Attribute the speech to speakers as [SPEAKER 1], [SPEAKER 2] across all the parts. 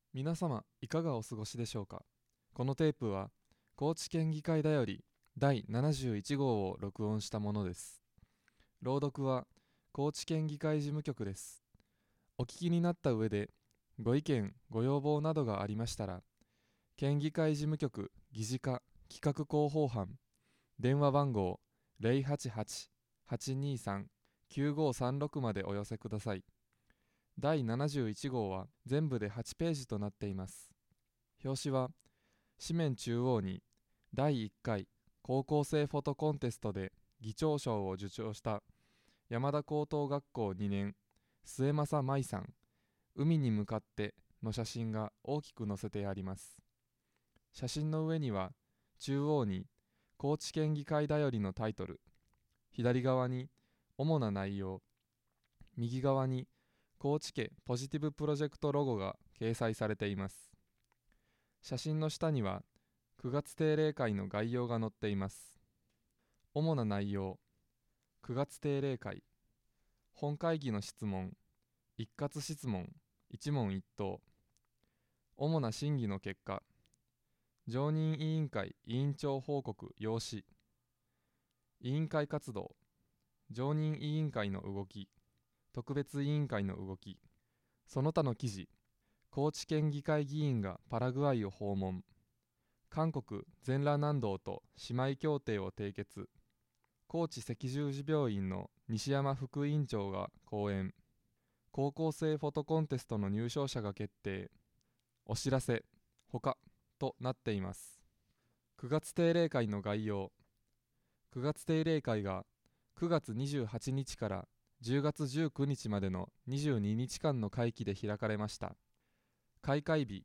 [SPEAKER 1] 皆様いかがお過ごしでしょうか。このテープは高知県議会だより第71号を録音したものです。朗読は高知県議会事務局です。お聞きになった上でご意見ご要望などがありましたら、県議会事務局議事課企画広報班電話番号 088-823-9536 までお寄せください。第71号は全部で8ページとなっています。表紙は紙面中央に第1回高校生フォトコンテストで議長賞を受賞した山田高等学校2年末政舞さん海に向かっての写真が大きく載せてあります。写真の上には中央に高知県議会だよりのタイトル、左側に主な内容、右側に高知家ポジティブプロジェクトロゴが掲載されています。写真の下には9月定例会の概要が載っています。主な内容、9月定例会、本会議の質問、一括質問、一問一答、主な審議の結果、常任委員会委員長報告要旨、委員会活動、常任委員会の動き、特別委員会の動き、その他の記事、高知県議会議員がパラグアイを訪問、韓国全羅南道と姉妹協定を締結、高知赤十字病院の西山副院長が講演、高校生フォトコンテストの入賞者が決定、お知らせ、他となっています。9月定例会の概要。9月定例会が9月28日から10月19日までの22日間の会期で開かれました。開会日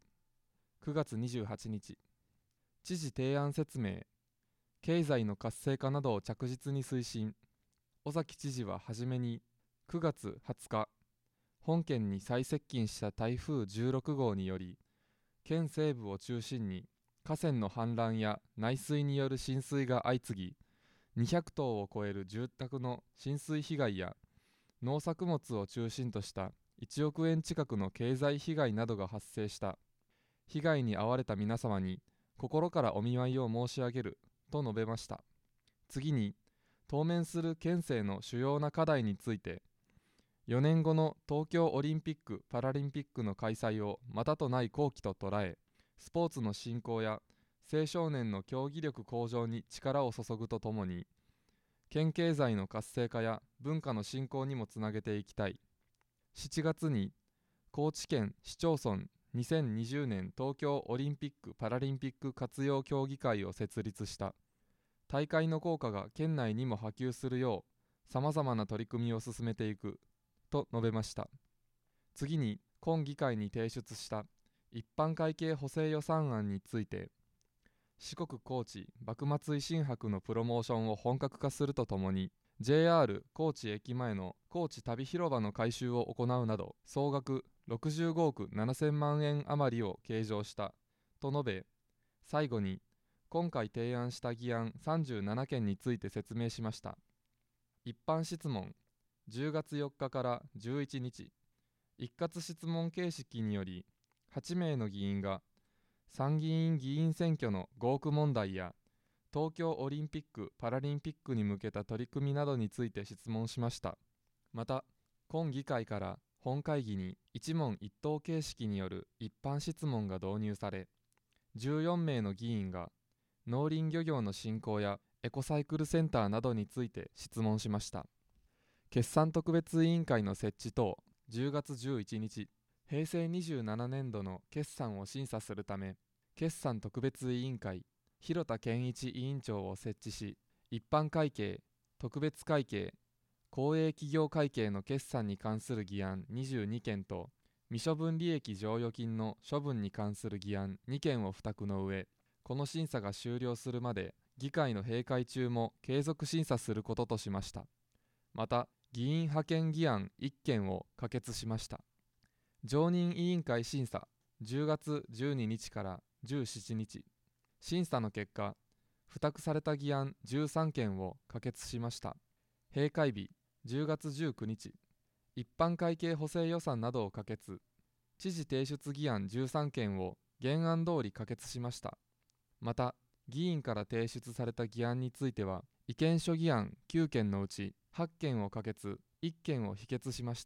[SPEAKER 1] 9月28日。知事提案説明、経済の活性化などを着実に推進。尾崎知事ははじめに9月20日、本県に最接近した台風16号により、県西部を中心に河川の氾濫や内水による浸水が相次ぎ、200棟を超える住宅の浸水被害や農作物を中心とした1億円近くの経済被害などが発生した。被害に遭われた皆様に心からお見舞いを申し上げると述べました。次に、当面する県政の主要な課題について、4年後の東京オリンピック・パラリンピックの開催をまたとない好機と捉え、スポーツの振興や青少年の競技力向上に力を注ぐとともに、県経済の活性化や文化の振興にもつなげていきたい。7月に高知県市町村2020年東京オリンピック・パラリンピック活用協議会を設立した。大会の効果が県内にも波及するよう、さまざまな取り組みを進めていくと述べました。次に、今議会に提出した一般会計補正予算案について、四国高知幕末維新博のプロモーションを本格化するとともに、JR 高知駅前の高知旅広場の改修を行うなど、総額65億7000万円余りを計上したと述べ、最後に今回提案した議案37件について説明しました。一般質問10月4日から11日、一括質問形式により8名の議員が参議院議員選挙の合区問題や東京オリンピック・パラリンピックに向けた取り組みなどについて質問しました。また、今議会から本会議に一問一答形式による一般質問が導入され、14名の議員が農林漁業の振興やエコサイクルセンターなどについて質問しました。決算特別委員会の設置等、10月11日、平成27年度の決算を審査するため、決算特別委員会、広田健一委員長を設置し、一般会計、特別会計、公営企業会計の決算に関する議案22件と、未処分利益剰余金の処分に関する議案2件を付託の上、この審査が終了するまで、議会の閉会中も継続審査することとしました。また、議員派遣議案1件を可決しました。常任委員会審査、10月12日から17日。審査の結果、付託された議案13件を可決しました。閉会日、10月19日。一般会計補正予算などを可決。 知事提出議案13件を原案通り可決しました。また、議員から提出された議案については、意見書議案9件のうち8件を可決、1件を否決しました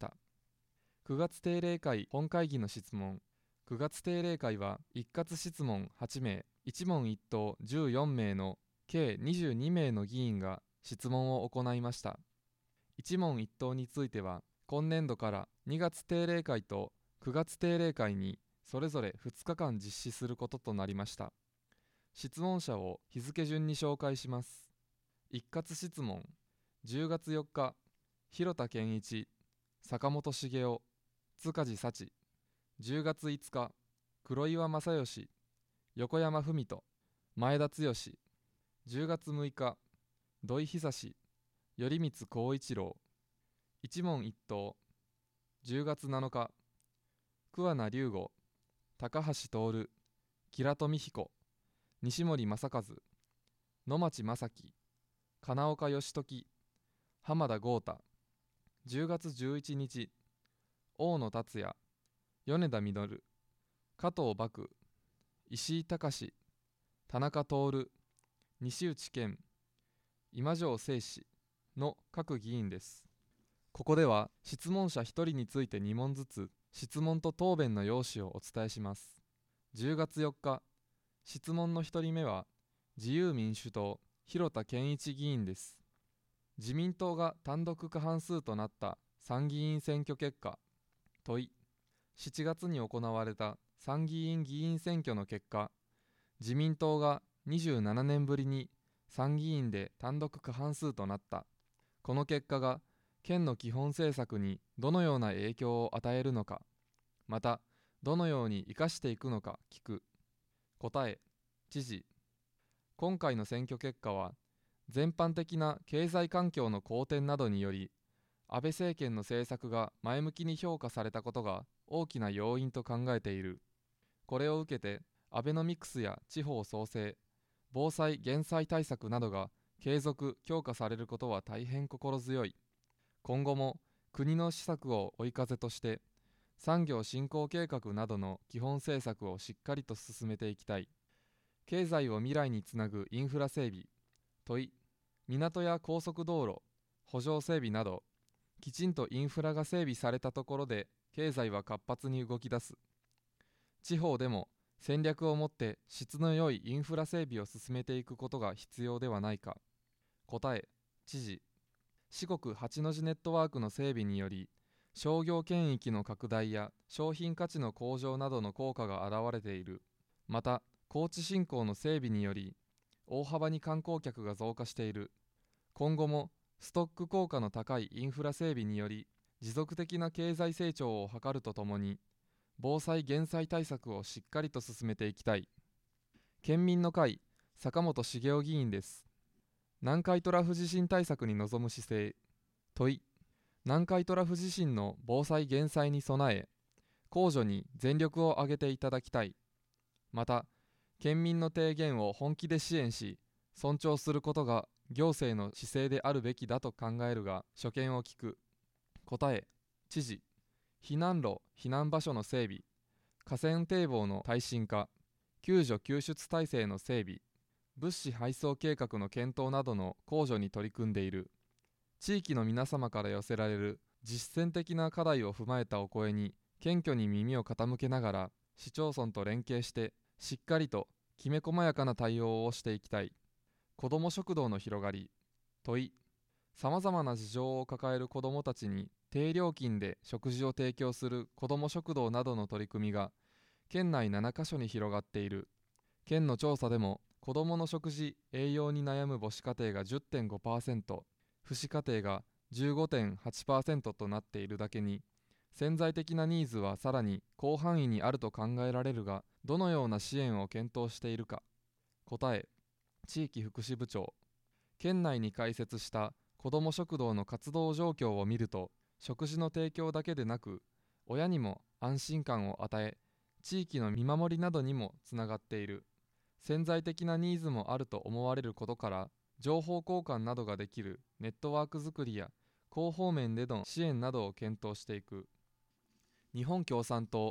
[SPEAKER 1] 。9月定例会本会議の質問。9月定例会は一括質問8名、一問一答14名の計22名の議員が質問を行いました。一問一答については、今年度から2月定例会と9月定例会にそれぞれ2日間実施することとなりました。質問者を日付順に紹介します。一括質問。10月4日、広田健一、坂本茂雄、塚地幸。10月5日、黒岩正義、横山文人、前田剛。10月6日、土井久志、頼光光一郎。一問一答。10月7日、桑名龍吾、高橋徹、吉良富彦、西森正和、野町正樹、金岡義時、浜田豪太。10月11日、大野達也、米田実、加藤幕、石井隆、田中徹、西内健、今城誠司の各議員です。ここでは質問者1人について2問ずつ質問と答弁の要旨をお伝えします。10月4日、質問の1人目は自由民主党広田健一議員です。自民党が単独過半数となった参議院選挙結果。問い。7月に行われた参議院議員選挙の結果、自民党が27年ぶりに参議院で単独過半数となった。この結果が県の基本政策にどのような影響を与えるのか、またどのように生かしていくのか聞く。答え。知事。今回の選挙結果は全般的な経済環境の好転などにより、安倍政権の政策が前向きに評価されたことが大きな要因と考えている。これを受けてアベノミクスや地方創生、防災・減災対策などが継続・強化されることは大変心強い。今後も国の施策を追い風として産業振興計画などの基本政策をしっかりと進めていきたい。経済を未来につなぐインフラ整備。問い。港や高速道路、補助整備などきちんとインフラが整備されたところで経済は活発に動き出す。地方でも戦略を持って質の良いインフラ整備を進めていくことが必要ではないか。答え。知事。四国八の字ネットワークの整備により商業圏域の拡大や商品価値の向上などの効果が現れている。また高知振興の整備により大幅に観光客が増加している。今後もストック効果の高いインフラ整備により持続的な経済成長を図るとともに防災・減災対策をしっかりと進めていきたい。県民の会坂本茂雄議員です。南海トラフ地震対策に臨む姿勢。問い。南海トラフ地震の防災・減災に備え公助に全力を挙げていただきたい。また県民の提言を本気で支援し尊重することが行政の姿勢であるべきだと考えるが所見を聞く。答え。知事。避難路・避難場所の整備、河川堤防の耐震化、救助救出体制の整備、物資配送計画の検討などの公助に取り組んでいる。地域の皆様から寄せられる実践的な課題を踏まえたお声に謙虚に耳を傾けながら市町村と連携してしっかりときめ細やかな対応をしていきたい。子ども食堂の広がり。問い。さまざまな事情を抱える子どもたちに低料金で食事を提供する子ども食堂などの取り組みが県内7カ所に広がっている。県の調査でも子どもの食事・栄養に悩む母子家庭が 10.5%、父子家庭が 15.8% となっているだけに、潜在的なニーズはさらに広範囲にあると考えられるが、どのような支援を検討しているか。答え。地域福祉部長。県内に開設した子ども食堂の活動状況を見ると、食事の提供だけでなく、親にも安心感を与え、地域の見守りなどにもつながっている。潜在的なニーズもあると思われることから、情報交換などができるネットワーク作りや広報面での支援などを検討していく。日本共産党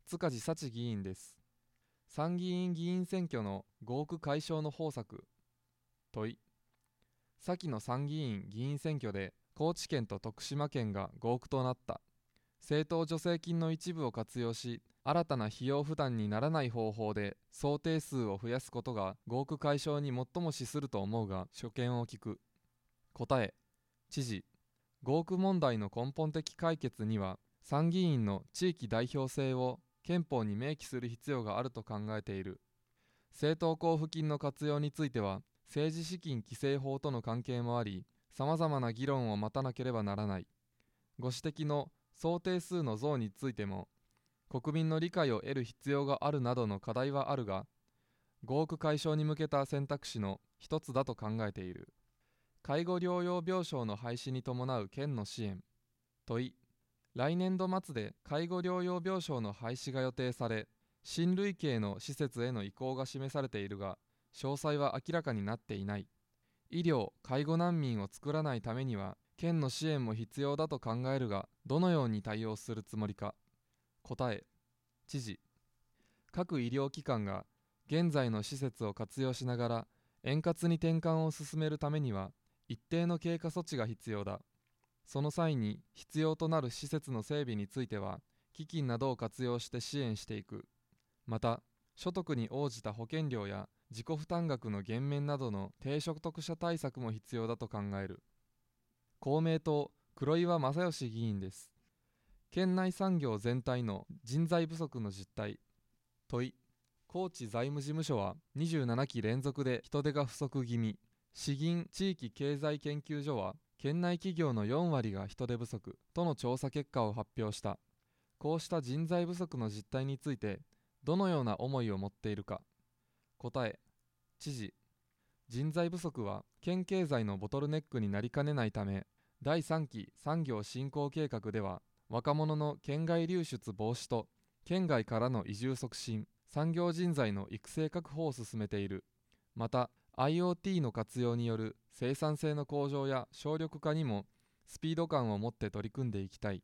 [SPEAKER 1] 塚地幸議員です。参議院議員選挙の合区解消の方策。問い。先の参議院議員選挙で高知県と徳島県が合区となった。政党助成金の一部を活用し、新たな費用負担にならない方法で想定数を増やすことが合区解消に最も資すると思うが、所見を聞く。答え。知事。合区問題の根本的解決には、参議院の地域代表性を憲法に明記する必要があると考えている。政党交付金の活用については、政治資金規正法との関係もあり、さまざまな議論を待たなければならない。ご指摘の想定数の増についても、国民の理解を得る必要があるなどの課題はあるが、合区解消に向けた選択肢の一つだと考えている。介護療養病床の廃止に伴う県の支援。問い。来年度末で介護療養病床の廃止が予定され、親類型の施設への移行が示されているが、詳細は明らかになっていない。医療・介護難民を作らないためには、県の支援も必要だと考えるが、どのように対応するつもりか。答え。知事。各医療機関が現在の施設を活用しながら円滑に転換を進めるためには、一定の経過措置が必要だ。その際に必要となる施設の整備については、基金などを活用して支援していく。また、所得に応じた保険料や自己負担額の減免などの低所得者対策も必要だと考える。公明党、黒岩正義議員です。県内産業全体の人材不足の実態。問い。高知財務事務所は27期連続で人手が不足気味。詩銀地域経済研究所は県内企業の4割が人手不足との調査結果を発表した。こうした人材不足の実態についてどのような思いを持っているか。答え。知事。人材不足は県経済のボトルネックになりかねないため、第3期産業振興計画では若者の県外流出防止と県外からの移住促進、産業人材の育成確保を進めている。また IoT の活用による生産性の向上や省力化にもスピード感を持って取り組んでいきたい。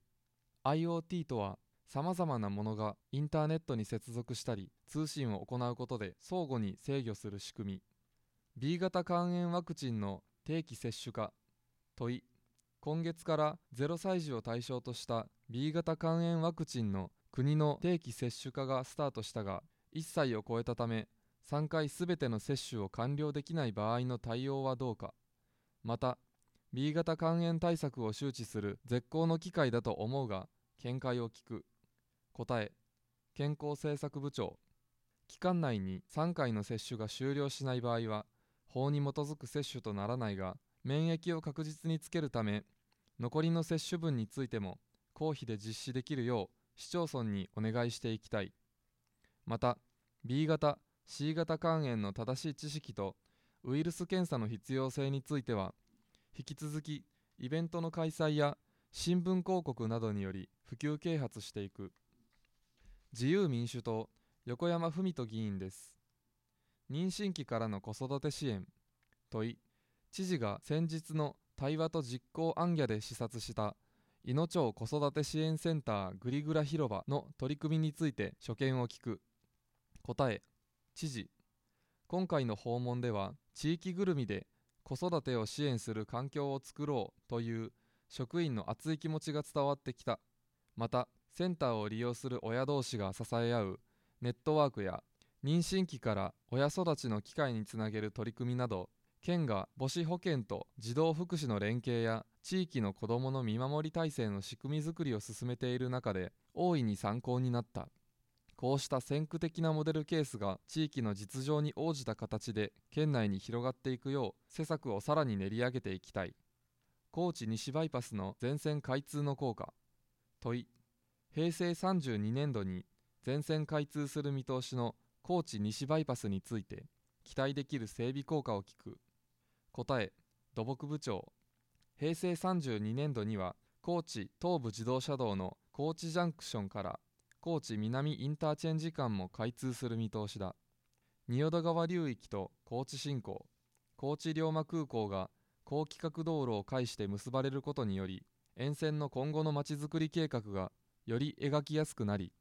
[SPEAKER 1] IoT とは、さまざまなものがインターネットに接続したり通信を行うことで相互に制御する仕組み。 B 型肝炎ワクチンの定期接種化。問い。今月から0歳児を対象とした B 型肝炎ワクチンの国の定期接種化がスタートしたが、1歳を超えたため3回すべての接種を完了できない場合の対応はどうか。また B 型肝炎対策を周知する絶好の機会だと思うが、見解を聞く。答え。健康政策部長。期間内に3回の接種が終了しない場合は法に基づく接種とならないが、免疫を確実につけるため残りの接種分についても公費で実施できるよう市町村にお願いしていきたい。また B 型、C 型肝炎の正しい知識とウイルス検査の必要性については、引き続きイベントの開催や新聞広告などにより普及啓発していく。自由民主党、横山文人議員です。妊娠期からの子育て支援。問い。知事が先日の対話と実行行脚で視察したいの町子育て支援センターグリグラ広場の取り組みについて所見を聞く。答え。知事。今回の訪問では地域ぐるみで子育てを支援する環境を作ろうという職員の熱い気持ちが伝わってきた。またセンターを利用する親同士が支え合うネットワークや妊娠期から親育ちの機会につなげる取り組みなど、県が母子保健と児童福祉の連携や地域の子どもの見守り体制の仕組みづくりを進めている中で大いに参考になった。こうした先駆的なモデルケースが地域の実情に応じた形で県内に広がっていくよう施策をさらに練り上げていきたい。高知西バイパスの全線開通の効果。問い。平成32年度に全線開通する見通しの高知西バイパスについて期待できる整備効果を聞く。答え。土木部長。平成32年度には高知東部自動車道の高知ジャンクションから高知南インターチェンジ間も開通する見通しだ。仁淀川流域と高知新港、高知龍馬空港が高規格道路を介して結ばれることにより、沿線の今後のまちづくり計画がより描きやすくなり、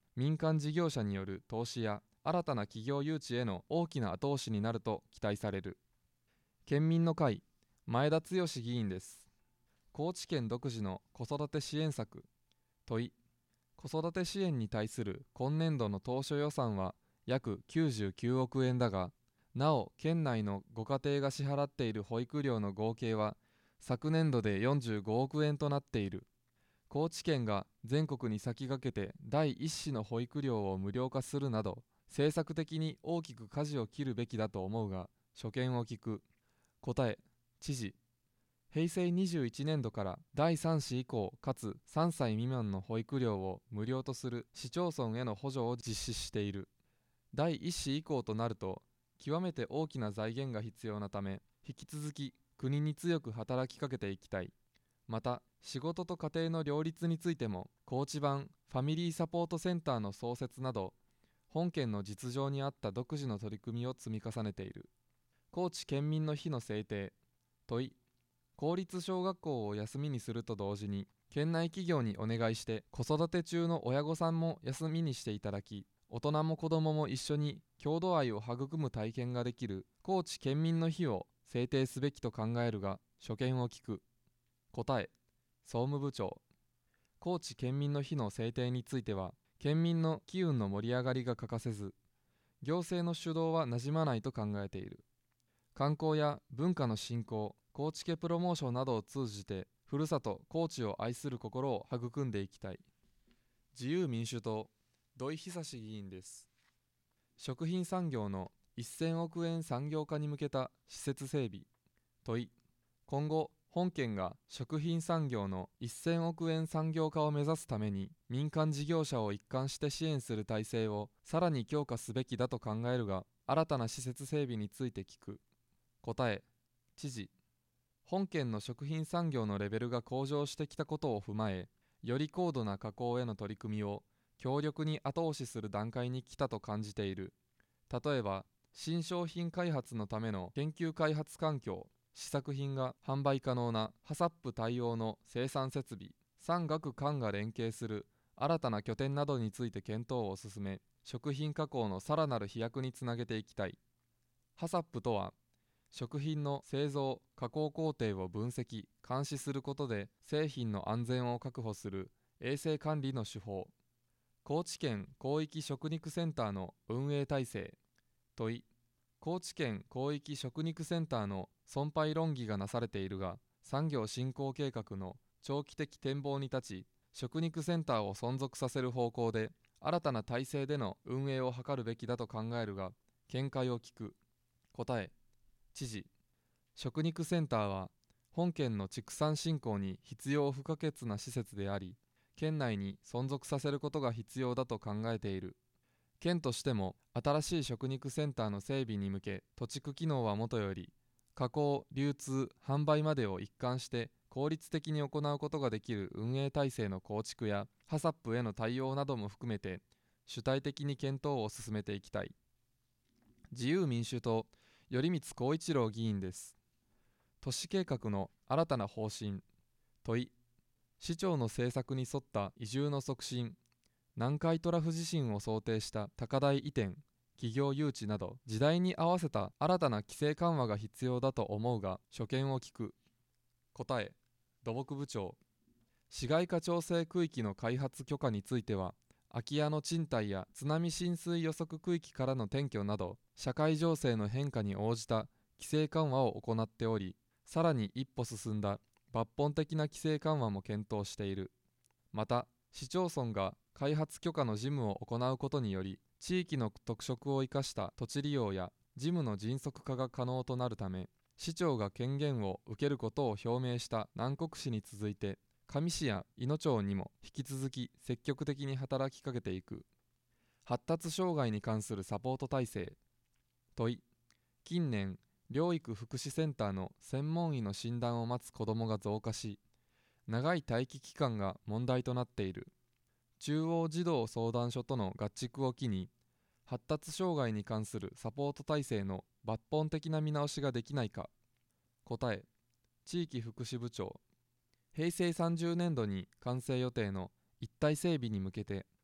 [SPEAKER 1] 民間事業者による投資や新たな企業誘致への大きな後押しになると期待される。県民の会、前田剛議員です。高知県独自の子育て支援策。問い、子育て支援に対する今年度の当初予算は約99億円だが、なお県内のご家庭が支払っている保育料の合計は昨年度で45億円となっている。高知県が全国に先駆けて第一子の保育料を無料化するなど、政策的に大きく舵を切るべきだと思うが、所見を聞く。答え、知事。平成21年度から第3子以降かつ3歳未満の保育料を無料とする市町村への補助を実施している。第1子以降となると極めて大きな財源が必要なため、引き続き国に強く働きかけていきたい。また、仕事と家庭の両立についても高知版ファミリーサポートセンターの創設など、本県の実情に合った独自の取り組みを積み重ねている。高知県民の日の制定。問い、公立小学校を休みにすると同時に、県内企業にお願いして子育て中の親御さんも休みにしていただき、大人も子どもも一緒に郷土愛を育む体験ができる高知県民の日を制定すべきと考えるが、所見を聞く。答え、総務部長。高知県民の日の制定については、県民の機運の盛り上がりが欠かせず、行政の主導はなじまないと考えている。観光や文化の振興、高知家プロモーションなどを通じて、ふるさと高知を愛する心を育んでいきたい。自由民主党、土井久志議員です。食品産業の1000億円産業化に向けた施設整備。問い、今後、本県が食品産業の1000億円産業化を目指すために民間事業者を一貫して支援する体制をさらに強化すべきだと考えるが、新たな施設整備について聞く。答え、知事。本県の食品産業のレベルが向上してきたことを踏まえ、より高度な加工への取り組みを強力に後押しする段階に来たと感じている。例えば、新商品開発のための研究開発環境、試作品が販売可能なハサップ対応の生産設備、産学官が連携する新たな拠点などについて検討を進め、食品加工のさらなる飛躍につなげていきたい。ハサップとは、食品の製造・加工工程を分析・監視することで製品の安全を確保する衛生管理の手法。高知県広域食肉センターの運営体制。問い、高知県広域食肉センターの存廃論議がなされているが、産業振興計画の長期的展望に立ち、食肉センターを存続させる方向で新たな体制での運営を図るべきだと考えるが、見解を聞く。答え、知事。食肉センターは本県の畜産振興に必要不可欠な施設であり、県内に存続させることが必要だと考えている。県としても新しい食肉センターの整備に向け、土地区機能はもとより加工・流通・販売までを一貫して効率的に行うことができる運営体制の構築やハサップへの対応なども含めて主体的に検討を進めていきたい。自由民主党、頼光光一郎議員です。都市計画の新たな方針。問い、市長の政策に沿った移住の促進、南海トラフ地震を想定した高台移転、企業誘致など時代に合わせた新たな規制緩和が必要だと思うが、所見を聞く。答え、土木部長。市街化調整区域の開発許可については、空き家の賃貸や津波浸水予測区域からの転居など社会情勢の変化に応じた規制緩和を行っており、さらに一歩進んだ抜本的な規制緩和も検討している。また、市町村が開発許可の事務を行うことにより、地域の特色を生かした土地利用や事務の迅速化が可能となるため、市長が権限を受けることを表明した南国市に続いて、香美市や伊野町にも引き続き積極的に働きかけていく。発達障害に関するサポート体制。問い、近年、療育福祉センターの専門医の診断を待つ子どもが増加し、長い待機期間が問題となっている。中央児童相談所との合築を機に、発達障害に関するサポート体制の抜本的な見直しができないか。答え、地域福祉部長。平成30年度に完成予定の一体整備に向けて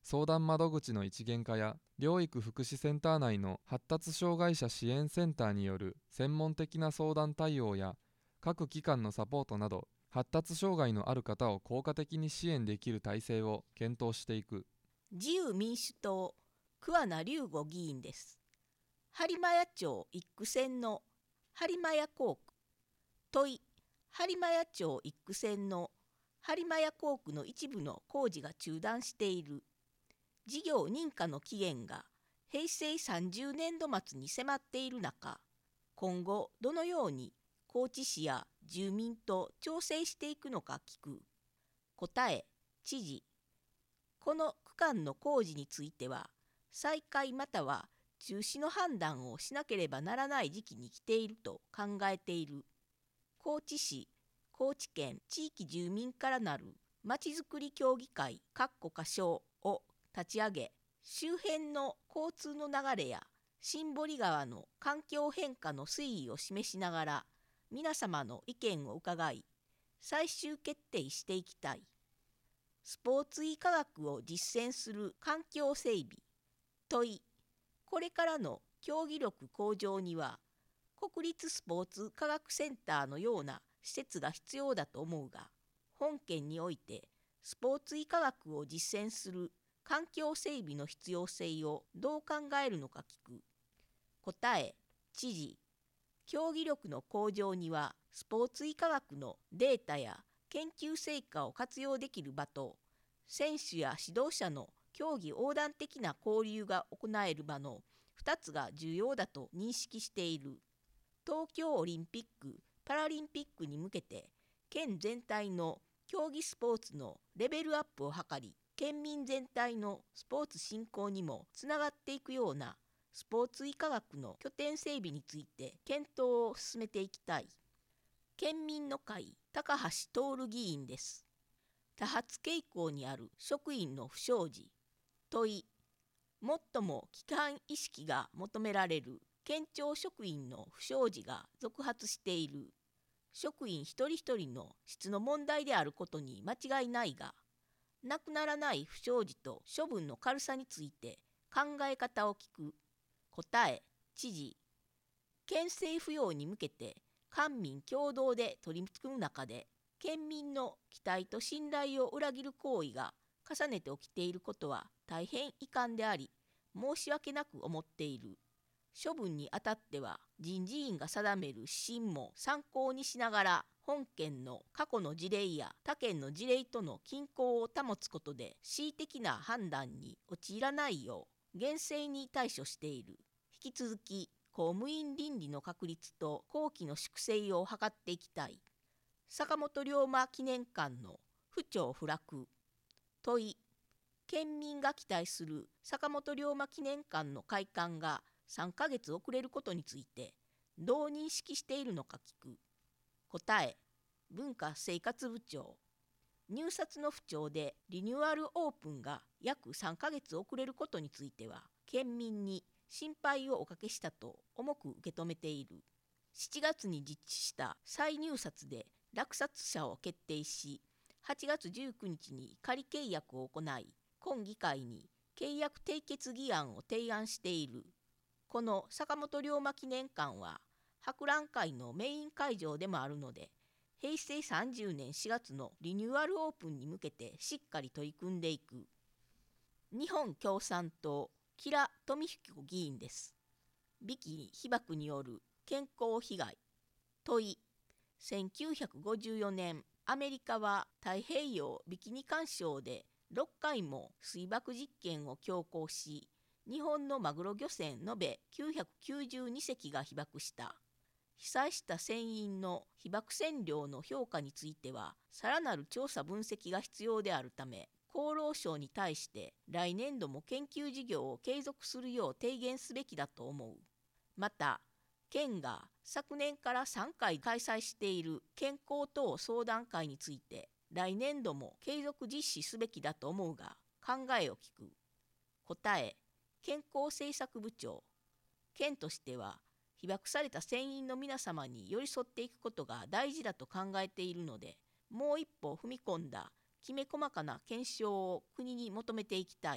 [SPEAKER 1] 相談窓口の一元化や療育福祉センター内の発達障害者支援センターによる専門的な相談対応や各機関のサポートなど、発達障害のある方を効果的に支援できる体制を検討していく。
[SPEAKER 2] 自由民主党桑名龍吾議員です。播磨屋町一区線の播磨屋工区、問い播磨屋町一区線の播磨屋工区の一部の工事が中断している。事業認可の期限が平成30年度末に迫っている中、今後どのように高知市や住民と調整していくのか聞く。答え、知事。この区間の工事については、再開または中止の判断をしなければならない時期に来ていると考えている。高知市、高知県地域住民からなるまちづくり協議会仮称を立ち上げ、周辺の交通の流れや新堀川の環境変化の推移を示しながら、皆様の意見を伺い、最終決定していきたい。スポーツ医科学を実践する環境整備。問い、これからの競技力向上には、国立スポーツ科学センターのような施設が必要だと思うが、本件においてスポーツ医科学を実践する環境整備の必要性をどう考えるのか聞く。答え、知事。競技力の向上には、スポーツ医科学のデータや研究成果を活用できる場と、選手や指導者の競技横断的な交流が行える場の2つが重要だと認識している。東京オリンピック・パラリンピックに向けて、県全体の競技スポーツのレベルアップを図り、県民全体のスポーツ振興にもつながっていくようなスポーツ医科学の拠点整備について検討を進めていきたい。県民の会高橋徹議員です。多発傾向にある職員の不祥事。問い、最も規範意識が求められる県庁職員の不祥事が続発している。職員一人一人の質の問題であることに間違いないが、なくならない不祥事と処分の軽さについて考え方を聞く。答え、知事。県政府要に向けて官民共同で取り組む中で、県民の期待と信頼を裏切る行為が重ねて起きていることは大変遺憾であり、申し訳なく思っている。処分にあたっては、人事院が定める指針も参考にしながら、本県の過去の事例や他県の事例との均衡を保つことで、恣意的な判断に陥らないよう厳正に対処している。引き続き、公務員倫理の確立と綱紀の粛正を図っていきたい。坂本龍馬記念館の府庁不落。問い、県民が期待する坂本龍馬記念館の開館が3ヶ月遅れることについてどう認識しているのか聞く。答え、文化生活部長。入札の不調でリニューアルオープンが約3ヶ月遅れることについては、県民に心配をおかけしたと重く受け止めている。7月に実施した再入札で落札者を決定し、8月19日に仮契約を行い、今議会に契約締結議案を提案している。この坂本龍馬記念館は博覧会のメイン会場でもあるので、平成30年4月のリニューアルオープンに向けてしっかり取り組んでいく。日本共産党吉良富彦議員です。ビキニ被爆による健康被害。問い、1954年アメリカは太平洋ビキニ環礁で6回も水爆実験を強行し、日本のマグロ漁船延べ992隻が被爆した。被災した船員の被爆線量の評価については、さらなる調査分析が必要であるため、厚労省に対して来年度も研究事業を継続するよう提言すべきだと思う。また、県が昨年から3回開催している健康等相談会について、来年度も継続実施すべきだと思うが、考えを聞く。答え、健康政策部長。県としては、被爆された船員の皆様に寄り添っていくことが大事だと考えているので、もう一歩踏み込んだきめ細かな検証を国に求めていきたい。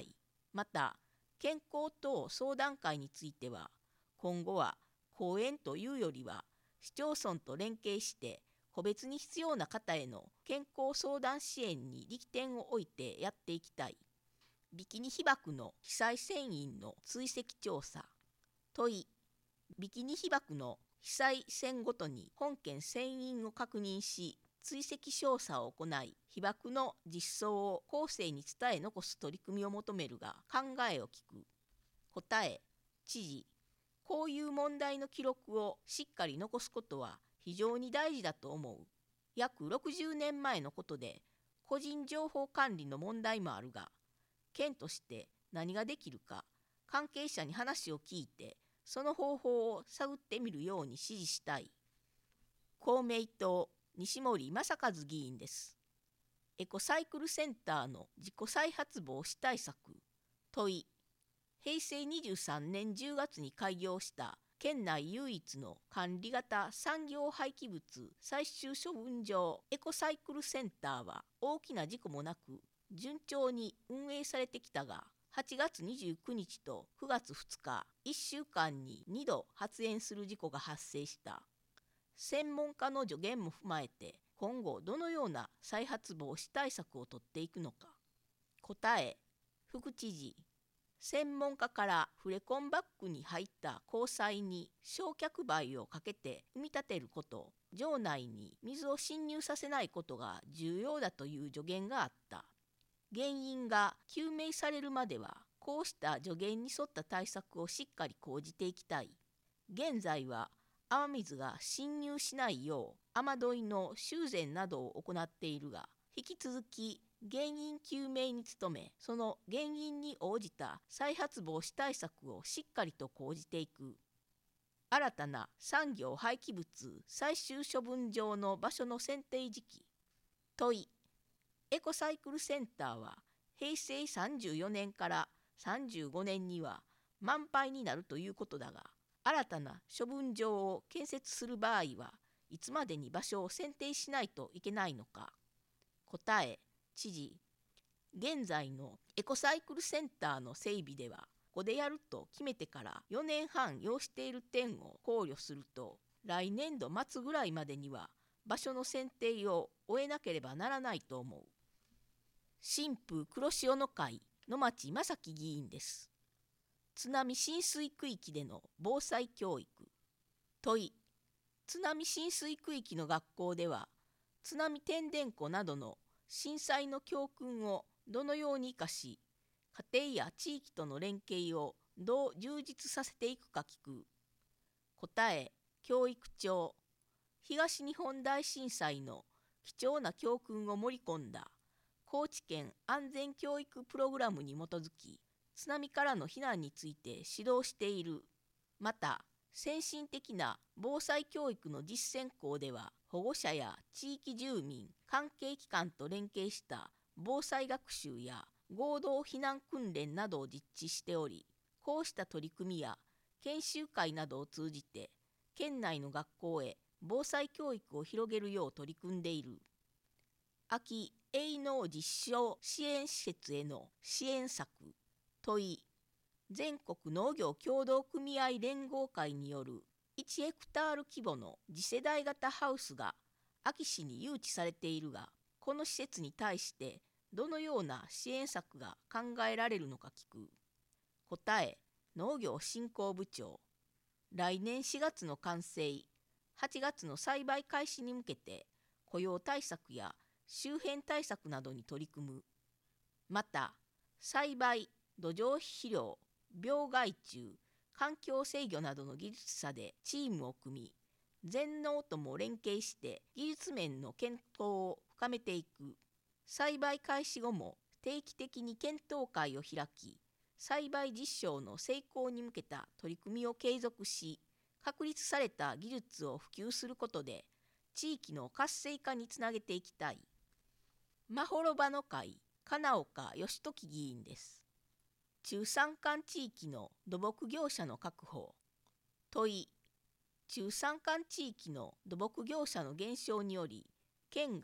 [SPEAKER 2] また、健康等相談会については、今後は公園というよりは、市町村と連携して、個別に必要な方への健康相談支援に力点を置いてやっていきたい。ビキニ被爆の被災船員の追跡調査。問い、ビキニ被爆の被災船ごとに本件船員を確認し、追跡調査を行い、被爆の実相を後世に伝え残す取り組みを求めるが、考えを聞く。答え、知事、こういう問題の記録をしっかり残すことは非常に大事だと思う。約60年前のことで、個人情報管理の問題もあるが、県として何ができるか、関係者に話を聞いて、その方法を探ってみるように指示したい。公明党、西森正和議員です。エコサイクルセンターの自己再発防止対策。問い、平成23年10月に開業した県内唯一の管理型産業廃棄物最終処分場エコサイクルセンターは大きな事故もなく順調に運営されてきたが、8月29日と9月2日、1週間に2度発煙する事故が発生した。専門家の助言も踏まえて、今後どのような再発防止対策を取っていくのか。答え、副知事、専門家からフレコンバッグに入った鋼材に焼却灰をかけて組み立てること、場内に水を浸入させないことが重要だという助言があった。原因が究明されるまでは、こうした助言に沿った対策をしっかり講じていきたい。現在は雨水が浸入しないよう雨どいの修繕などを行っているが、引き続き原因究明に努め、その原因に応じた再発防止対策をしっかりと講じていく。新たな産業廃棄物最終処分場の場所の選定時期。問い、エコサイクルセンターは平成34年から35年には満杯になるということだが、新たな処分場を建設する場合はいつまでに場所を選定しないといけないのか。答え、知事、現在のエコサイクルセンターの整備では、ここでやると決めてから4年半要している点を考慮すると、来年度末ぐらいまでには場所の選定を終えなければならないと思う。新風黒潮の会野町正樹議員です。津波浸水区域での防災教育。問い、津波浸水区域の学校では、津波てんでんこなどの震災の教訓をどのように生かし、家庭や地域との連携をどう充実させていくか聞く。答え、教育長、東日本大震災の貴重な教訓を盛り込んだ高知県安全教育プログラムに基づき、津波からの避難について指導している。また、先進的な防災教育の実践校では、保護者や地域住民、関係機関と連携した防災学習や合同避難訓練などを実施しており、こうした取り組みや研修会などを通じて、県内の学校へ防災教育を広げるよう取り組んでいる。秋営農実証支援施設への支援策。問い、全国農業協同組合連合会による1ヘクタール規模の次世代型ハウスが安芸市に誘致されているが、この施設に対してどのような支援策が考えられるのか聞く。答え、農業振興部長、来年4月の完成、8月の栽培開始に向けて雇用対策や周辺対策などに取り組む。また、栽培、土壌肥料、病害虫、環境制御などの技術者でチームを組み、全農とも連携して技術面の検討を深めていく。栽培開始後も定期的に検討会を開き、栽培実証の成功に向けた取り組みを継続し、確立された技術を普及することで、地域の活性化につなげていきたい。まほろばの会、金岡義時議員です。中山間地域の土木業者の確保。問い、中山間地域の土木業者の減少により、県が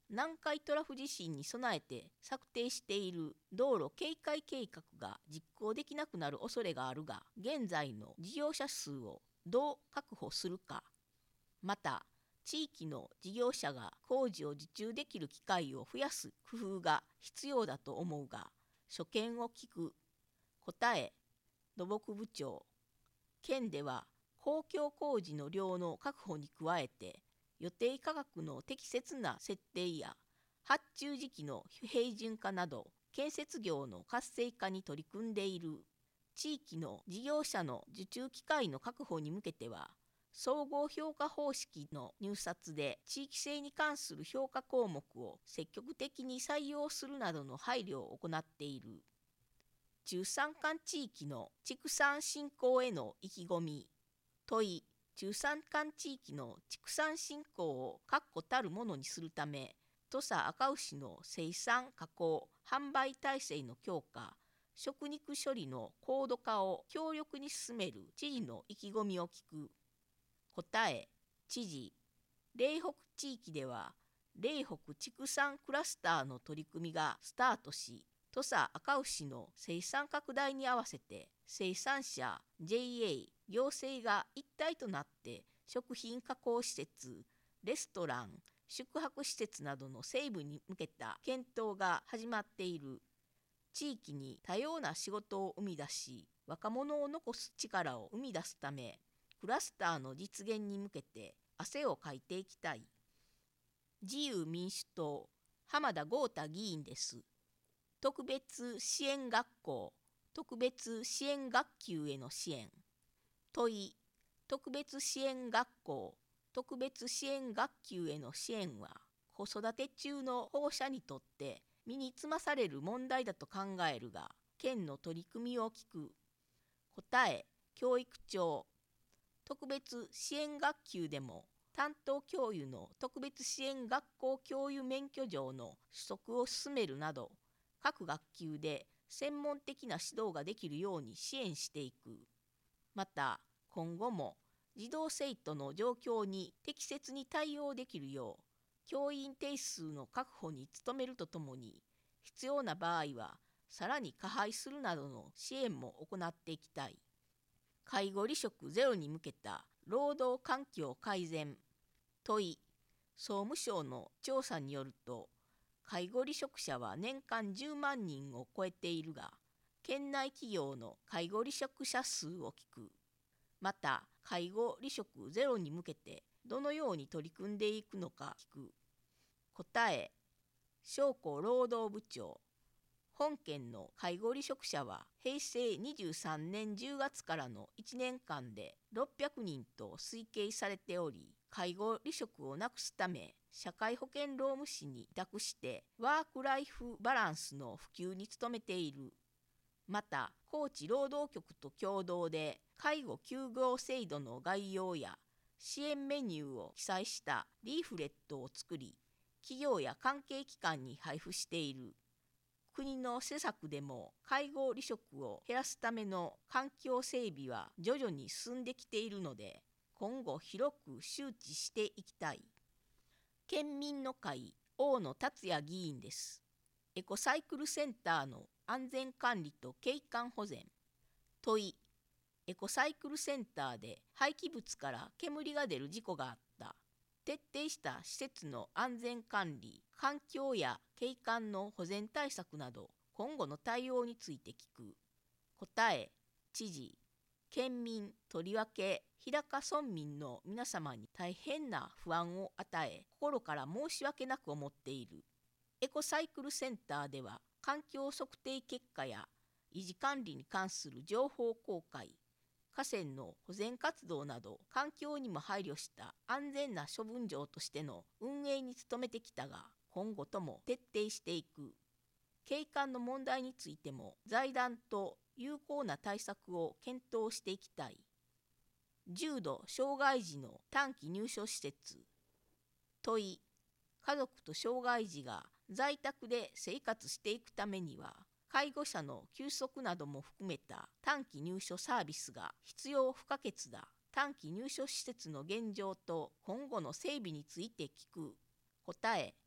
[SPEAKER 2] 南海トラフ地震に備えて策定している道路警戒計画が実行できなくなる恐れがあるが、現在の事業者数をどう確保するか、また地域の事業者が工事を受注できる機会を増やす工夫が必要だと思うが、所見を聞く。答え、土木部長。県では公共工事の量の確保に加えて、予定価格の適切な設定や発注時期の平準化など、建設業の活性化に取り組んでいる。地域の事業者の受注機会の確保に向けては、総合評価方式の入札で地域性に関する評価項目を積極的に採用するなどの配慮を行っている。中山間地域の畜産振興への意気込み。問い、中山間地域の畜産振興を確固たるものにするため、土佐赤牛の生産加工販売体制の強化、食肉処理の高度化を強力に進める知事の意気込みを聞く。答え、知事。嶺北地域では嶺北畜産クラスターの取り組みがスタートし、土佐赤牛の生産拡大に合わせて生産者、JA、行政が一体となって食品加工施設、レストラン、宿泊施設などの整備に向けた検討が始まっている。地域に多様な仕事を生み出し、若者を残す力を生み出すため、クラスターの実現に向けて汗をかいていきたい。自由民主党、浜田豪太議員です。特別支援学校、特別支援学級への支援。問い、特別支援学校、特別支援学級への支援は、子育て中の保護者にとって身につまされる問題だと考えるが、県の取り組みを聞く。答え、教育長。特別支援学級でも担当教諭の特別支援学校教諭免許状の取得を進めるなど、各学級で専門的な指導ができるように支援していく。また、今後も児童生徒の状況に適切に対応できるよう、教員定数の確保に努めるとともに、必要な場合はさらに加配するなどの支援も行っていきたい。介護離職ゼロに向けた労働環境改善。問い、総務省の調査によると、介護離職者は年間10万人を超えているが、県内企業の介護離職者数を聞く。また、介護離職ゼロに向けてどのように取り組んでいくのか聞く。答え、商工労働部長。本県の介護離職者は平成23年10月からの1年間で600人と推計されており、介護離職をなくすため、社会保険労務士に委託してワークライフバランスの普及に努めている。また、高知労働局と共同で介護休業制度の概要や支援メニューを記載したリーフレットを作り、企業や関係機関に配布している。国の施策でも介護離職を減らすための環境整備は徐々に進んできているので、今後広く周知していきたい。県民の会、大野達也議員です。エコサイクルセンターの安全管理と景観保全。問い、エコサイクルセンターで廃棄物から煙が出る事故があった。徹底した施設の安全管理、環境や景観の保全対策など、今後の対応について聞く。答え、知事。県民、とりわけ日高村民の皆様に大変な不安を与え、心から申し訳なく思っている。エコサイクルセンターでは、環境測定結果や維持管理に関する情報公開、河川の保全活動など環境にも配慮した安全な処分場としての運営に努めてきたが、今後とも徹底していく。景観の問題についても財団と有効な対策を検討していきたい。重度障害児の短期入所施設。問い、家族と障害児が在宅で生活していくためには、介護者の休息なども含めた短期入所サービスが必要不可欠だ。短期入所施設の現状と今後の整備について聞く。答え、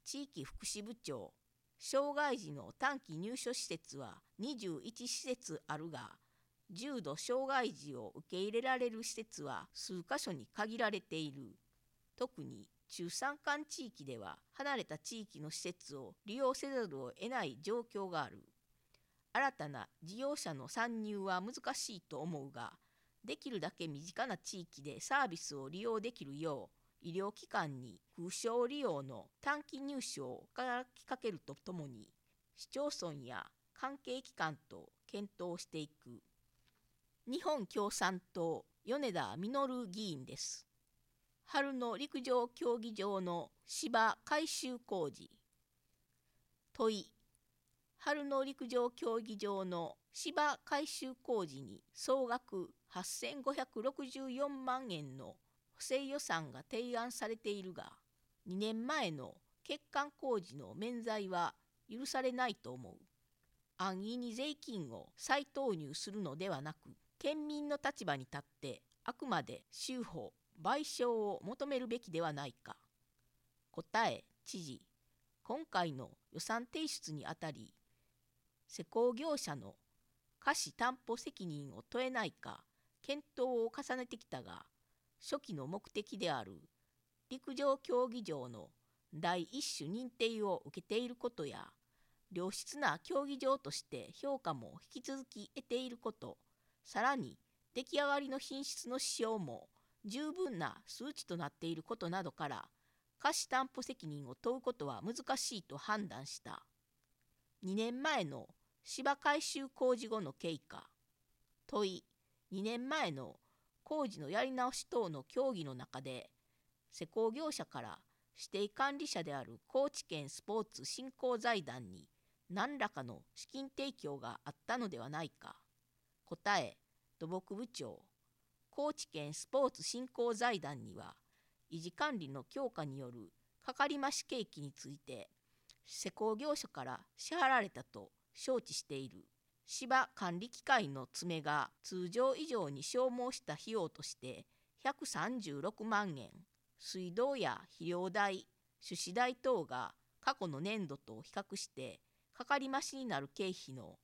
[SPEAKER 2] 地域福祉部長、障害児の短期入所施設は21施設あるが、重度障害児を受け入れられる施設は数カ所に限られている。特に中山間地域では離れた地域の施設を利用せざるを得ない状況がある。新たな事業者の参入は難しいと思うが、できるだけ身近な地域でサービスを利用できるよう、医療機関に空床利用の短期入所を働きかけるとともに、市町村や関係機関と検討していく。日本共産党米田稔議員です。春の陸上競技場の芝改修工事。問い、春の陸上競技場の芝改修工事に総額8564万円の補正予算が提案されているが、2年前の欠陥工事の免罪は許されないと思う。安易に税金を再投入するのではなく、県民の立場に立ってあくまで修法・賠償を求めるべきではないか。答え、知事、今回の予算提出にあたり、施工業者の瑕疵担保責任を問えないか検討を重ねてきたが、初期の目的である陸上競技場の第一種認定を受けていることや、良質な競技場として評価も引き続き得ていること、さらに出来上がりの品質の指標も十分な数値となっていることなどから、瑕疵担保責任を問うことは難しいと判断した。2年前の芝改修工事後の経過。問い、2年前の工事のやり直し等の協議の中で、施工業者から指定管理者である高知県スポーツ振興財団に何らかの資金提供があったのではないか。答え、土木部長、高知県スポーツ振興財団には、維持管理の強化によるかかり増し経費について、施工業者から支払われたと承知している。芝管理機械の詰めが通常以上に消耗した費用として136万円、水道や肥料代、種子代等が過去の年度と比較してかかり増しになる経費の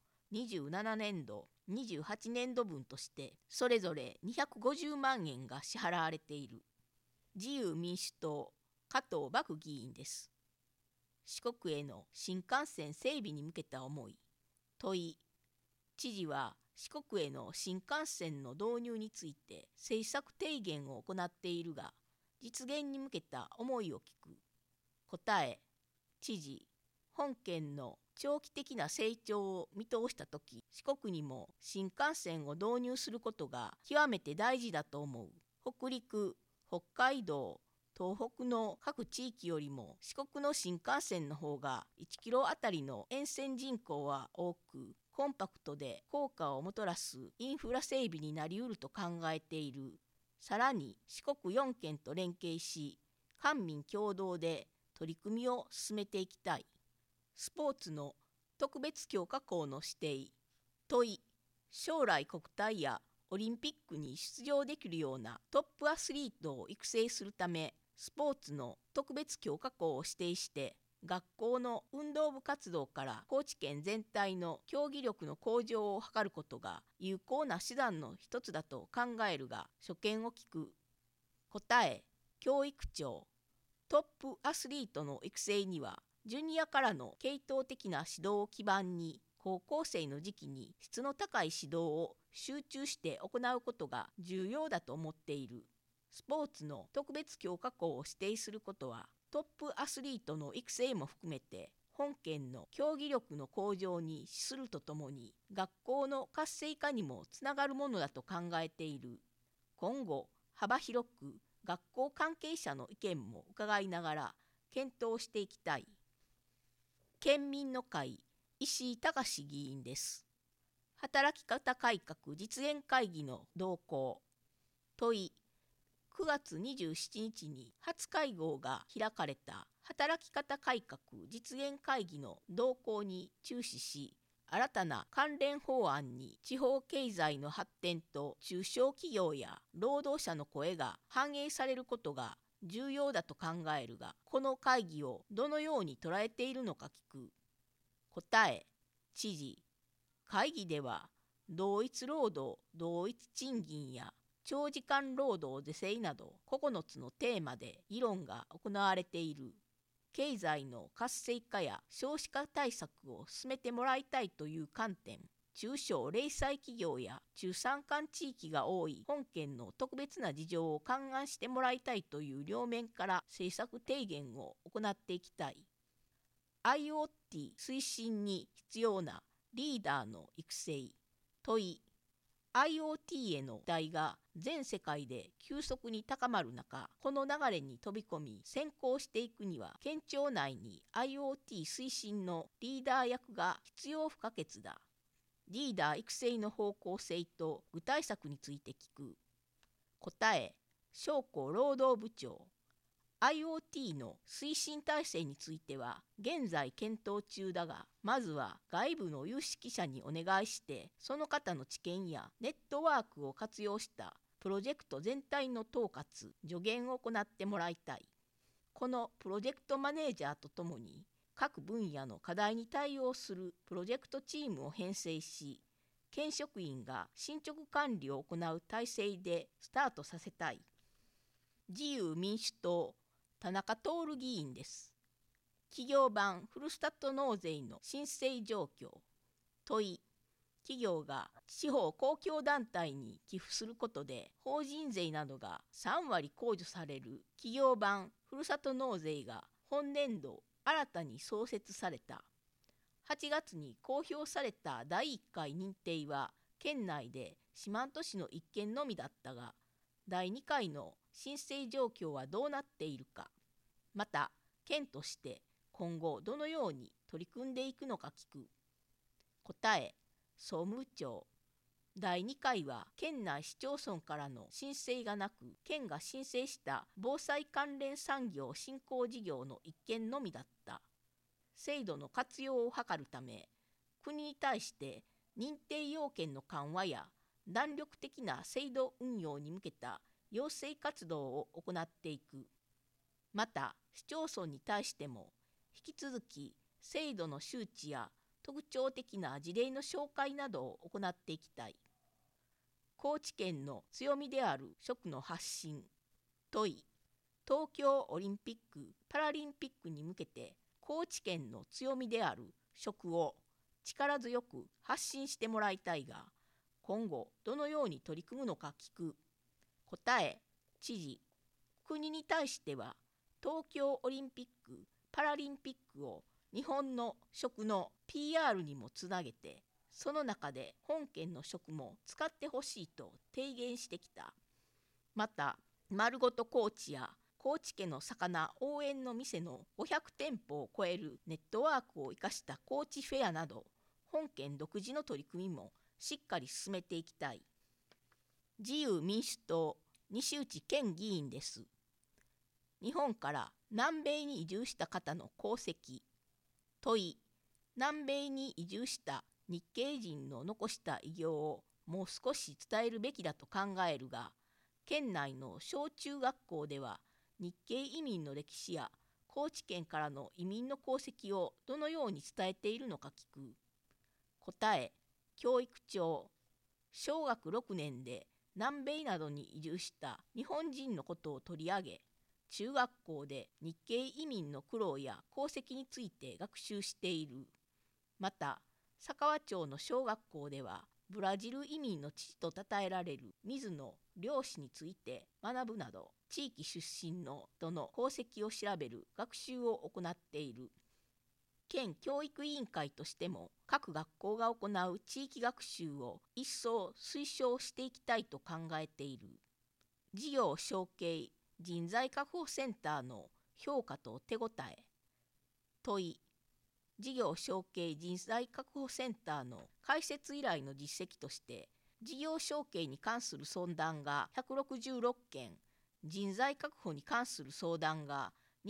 [SPEAKER 2] 27年度、28年度分としてそれぞれ250万円が支払われている。自由民主党加藤漠議員です。四国への新幹線整備に向けた思い。問い、知事は四国への新幹線の導入について政策提言を行っているが、実現に向けた思いを聞く。答え、知事、本県の長期的な成長を見通したとき、四国にも新幹線を導入することが極めて大事だと思う。北陸、北海道、東北の各地域よりも四国の新幹線の方が1キロあたりの沿線人口は多く、コンパクトで効果をもたらすインフラ整備になりうると考えている。さらに四国4県と連携し、官民共同で取り組みを進めていきたい。スポーツの特別強化校の指定。問い、将来国体やオリンピックに出場できるようなトップアスリートを育成するため、スポーツの特別強化校を指定して、学校の運動部活動から高知県全体の競技力の向上を図ることが有効な手段の一つだと考えるが、所見を聞く。答え、教育長、トップアスリートの育成には、ジュニアからの系統的な指導を基盤に、高校生の時期に質の高い指導を集中して行うことが重要だと思っている。スポーツの特別強化校を指定することは、トップアスリートの育成も含めて本県の競技力の向上に資するとともに、学校の活性化にもつながるものだと考えている。今後幅広く学校関係者の意見も伺いながら検討していきたい。県民の会石井隆議員です。働き方改革実現会議の動向。問い、9月27日に初会合が開かれた働き方改革実現会議の動向に注視し、新たな関連法案に地方経済の発展と中小企業や労働者の声が反映されることが重要だと考えるが、この会議をどのように捉えているのか聞く。答え、知事。会議では同一労働同一賃金や長時間労働是正など9つのテーマで議論が行われている。経済の活性化や少子化対策を進めてもらいたいという観点、中小零細企業や中山間地域が多い本県の特別な事情を勘案してもらいたいという両面から政策提言を行っていきたい。IoT 推進に必要なリーダーの育成。問い。IoT への期待が全世界で急速に高まる中、この流れに飛び込み先行していくには、県庁内に IoT 推進のリーダー役が必要不可欠だ。リーダー育成の方向性と具体策について聞く。答え、商工労働部長。IoT の推進体制については現在検討中だが、まずは外部の有識者にお願いして、その方の知見やネットワークを活用したプロジェクト全体の統括・助言を行ってもらいたい。このプロジェクトマネージャーとともに、各分野の課題に対応するプロジェクトチームを編成し、県職員が進捗管理を行う体制でスタートさせたい。自由民主党田中徹議員です。企業版ふるさと納税の申請状況。問い。企業が地方公共団体に寄付することで法人税などが3割控除される企業版ふるさと納税が本年度新たに創設された。8月に公表された第1回認定は県内で四万十市の1件のみだったが、第2回の申請状況はどうなっているか、また県として今後どのように取り組んでいくのか聞く。答え、総務庁。第2回は県内市町村からの申請がなく、県が申請した防災関連産業振興事業の1件のみだった。制度の活用を図るため、国に対して認定要件の緩和や弾力的な制度運用に向けた要請活動を行っていく。また、市町村に対しても引き続き制度の周知や特徴的な事例の紹介などを行っていきたい。高知県の強みである食の発信。問い。東京オリンピック・パラリンピックに向けて高知県の強みである食を力強く発信してもらいたいが、今後どのように取り組むのか聞く。答え、知事。国に対しては東京オリンピック・パラリンピックを日本の食の PR にもつなげて、その中で本県の食も使ってほしいと提言してきた。また、丸ごと高知や高知家の魚応援の店の500店舗を超えるネットワークを生かした高知フェアなど、本県独自の取り組みもしっかり進めていきたい。自由民主党西内健議員です。日本から南米に移住した方の功績。問い。南米に移住した日系人の残した偉業をもう少し伝えるべきだと考えるが、県内の小中学校では日系移民の歴史や高知県からの移民の功績をどのように伝えているのか聞く。答え、教育庁。小学6年で南米などに移住した日本人のことを取り上げ、中学校で日系移民の苦労や功績について学習している。また、佐川町の小学校ではブラジル移民の父と称えられる水野漁師について学ぶなど、地域出身の人の功績を調べる学習を行っている。県教育委員会としても各学校が行う地域学習を一層推奨していきたいと考えている。事業承継人材確保センターの評価と手応え。問い。事業承継人材確保センターの開設以来の実績として、事業承継に関する相談が166件、人材確保に関する相談が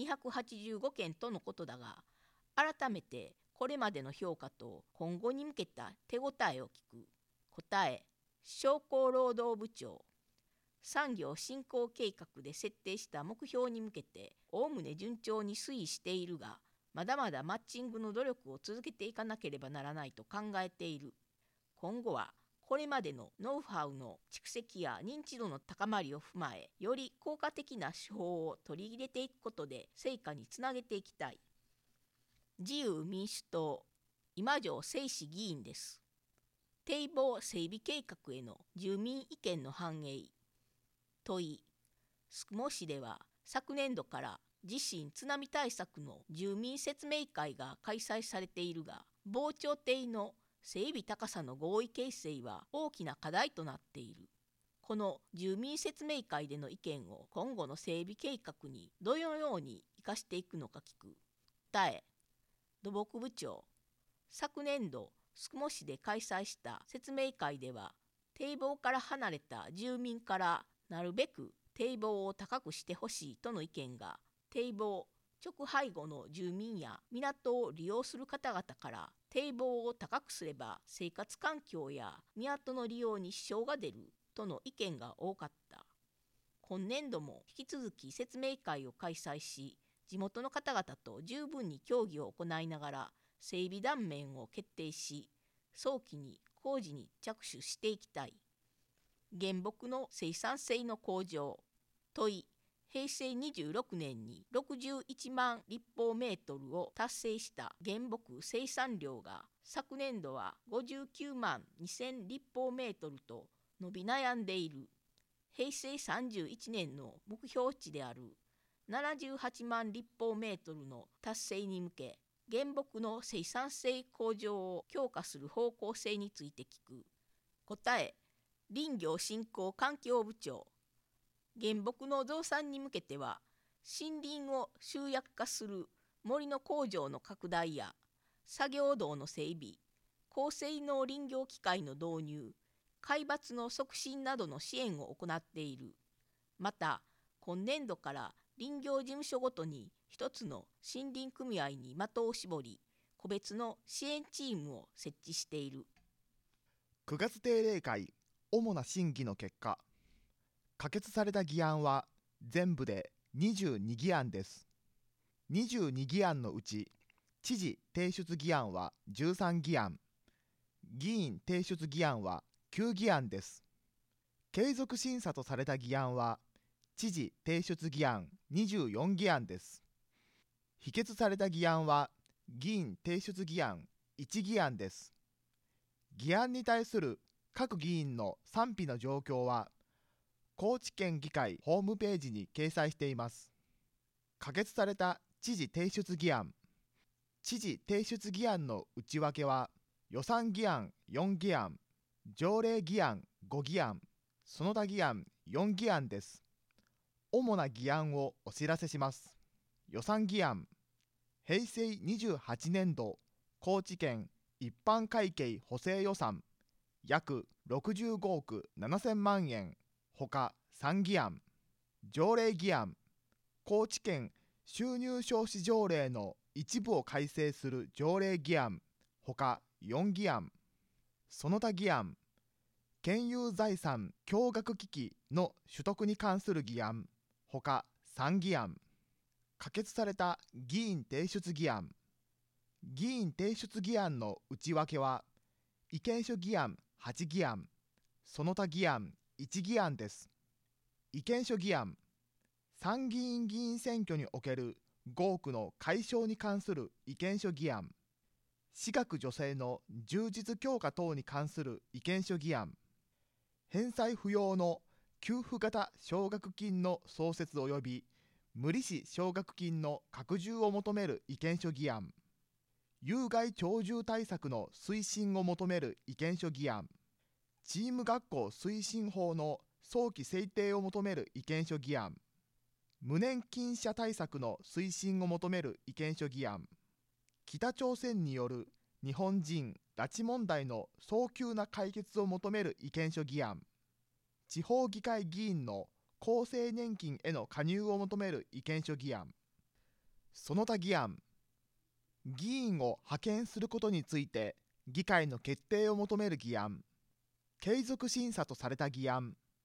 [SPEAKER 2] 285件とのことだが、改めてこれまでの評価と今後に向けた手応えを聞く。答え、商工労働部長。 産業振興計画で設定した目標に向けておおむね順調に推移しているが、まだまだマッチングの努力を続けていかなければならないと考えている。今後はこれまでのノウハウの蓄積や認知度の高まりを踏まえ、より効果的な手法を取り入れていくことで成果につなげていきたい。自由民主党今城誠司議員です。堤防整備計画への住民意見の反映。問い。宿毛市では昨年度から地震津波対策の住民説明会が開催されているが、防潮堤の整備高さの合意形成は大きな課題となっている。この住民説明会での意見を今後の整備計画にどのように生かしていくのか聞く。答え。土木部長。昨年度宿毛市で開催した説明会では、堤防から離れた住民からなるべく堤防を高くしてほしいとの意見が、堤防直背後の住民や港を利用する方々から堤防を高くすれば生活環境や港の利用に支障が出るとの意見が多かった。今年度も引き続き説明会を開催し、地元の方々と十分に協議を行いながら整備断面を決定し、早期に工事に着手していきたい。原木の生産性の向上。問い。平成26年に61万立方メートルを達成した原木生産量が、昨年度は59万2000立方メートルと伸び悩んでいる。平成31年の目標値である78万立方メートルの達成に向け、原木の生産性向上を強化する方向性について聞く。答え。林業振興環境部長。原木の増産に向けては、森林を集約化する森の工場の拡大や作業道の整備、高性能林業機械の導入、海抜の促進などの支援を行っている。また、今年度から林業事務所ごとに一つの森林組合に的を絞り、個別の支援チームを設置している。
[SPEAKER 3] 9月定例会主な審議の結果、可決された議案は全部で22議案です。22議案のうち、知事提出議案は13議案、議員提出議案は9議案です。継続審査とされた議案は、知事提出議案24議案です。否決された議案は、議員提出議案1議案です。議案に対する各議員の賛否の状況は、高知県議会ホームページに掲載しています。可決された知事提出議案。知事提出議案の内訳は、予算議案4議案、条例議案5議案、その他議案4議案です。主な議案をお知らせします。予算議案。平成28年度高知県一般会計補正予算約65億7000万円ほか3議案。条例議案。高知県収入消費条例の一部を改正する条例議案ほか4議案。その他議案。県有財産共学機器の取得に関する議案ほか3議案。可決された議員提出議案。議員提出議案の内訳は、意見書議案8議案、その他議案1議案です。意見書議案。参議院議員選挙における合区の解消に関する意見書議案。私学助成の充実強化等に関する意見書議案。返済不要の給付型奨学金の創設及び無利子奨学金の拡充を求める意見書議案。有害鳥獣対策の推進を求める意見書議案。チーム学校推進法の早期制定を求める意見書議案。無年金者対策の推進を求める意見書議案。北朝鮮による日本人拉致問題の早急な解決を求める意見書議案。地方議会議員の厚生年金への加入を求める意見書議案。その他議案。議員を派遣することについて議会の決定を求める議案。継続審査とされた議案。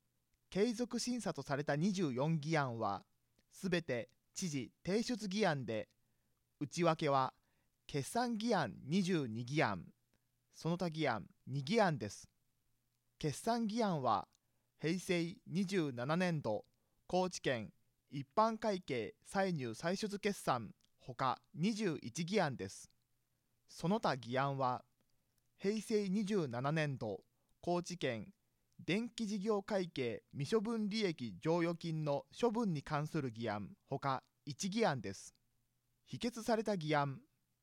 [SPEAKER 3] 継続審査とされた24議案はすべて知事提出議案で、内訳は決算議案22議案、その他議案2議案です。決算議案は平成27年度高知県一般会計歳入歳出決算ほか21議案です。その他議案は平成27年度高知県電気事業会計未処分利益剰余金の処分に関する議案ほか1議案です。否決された議案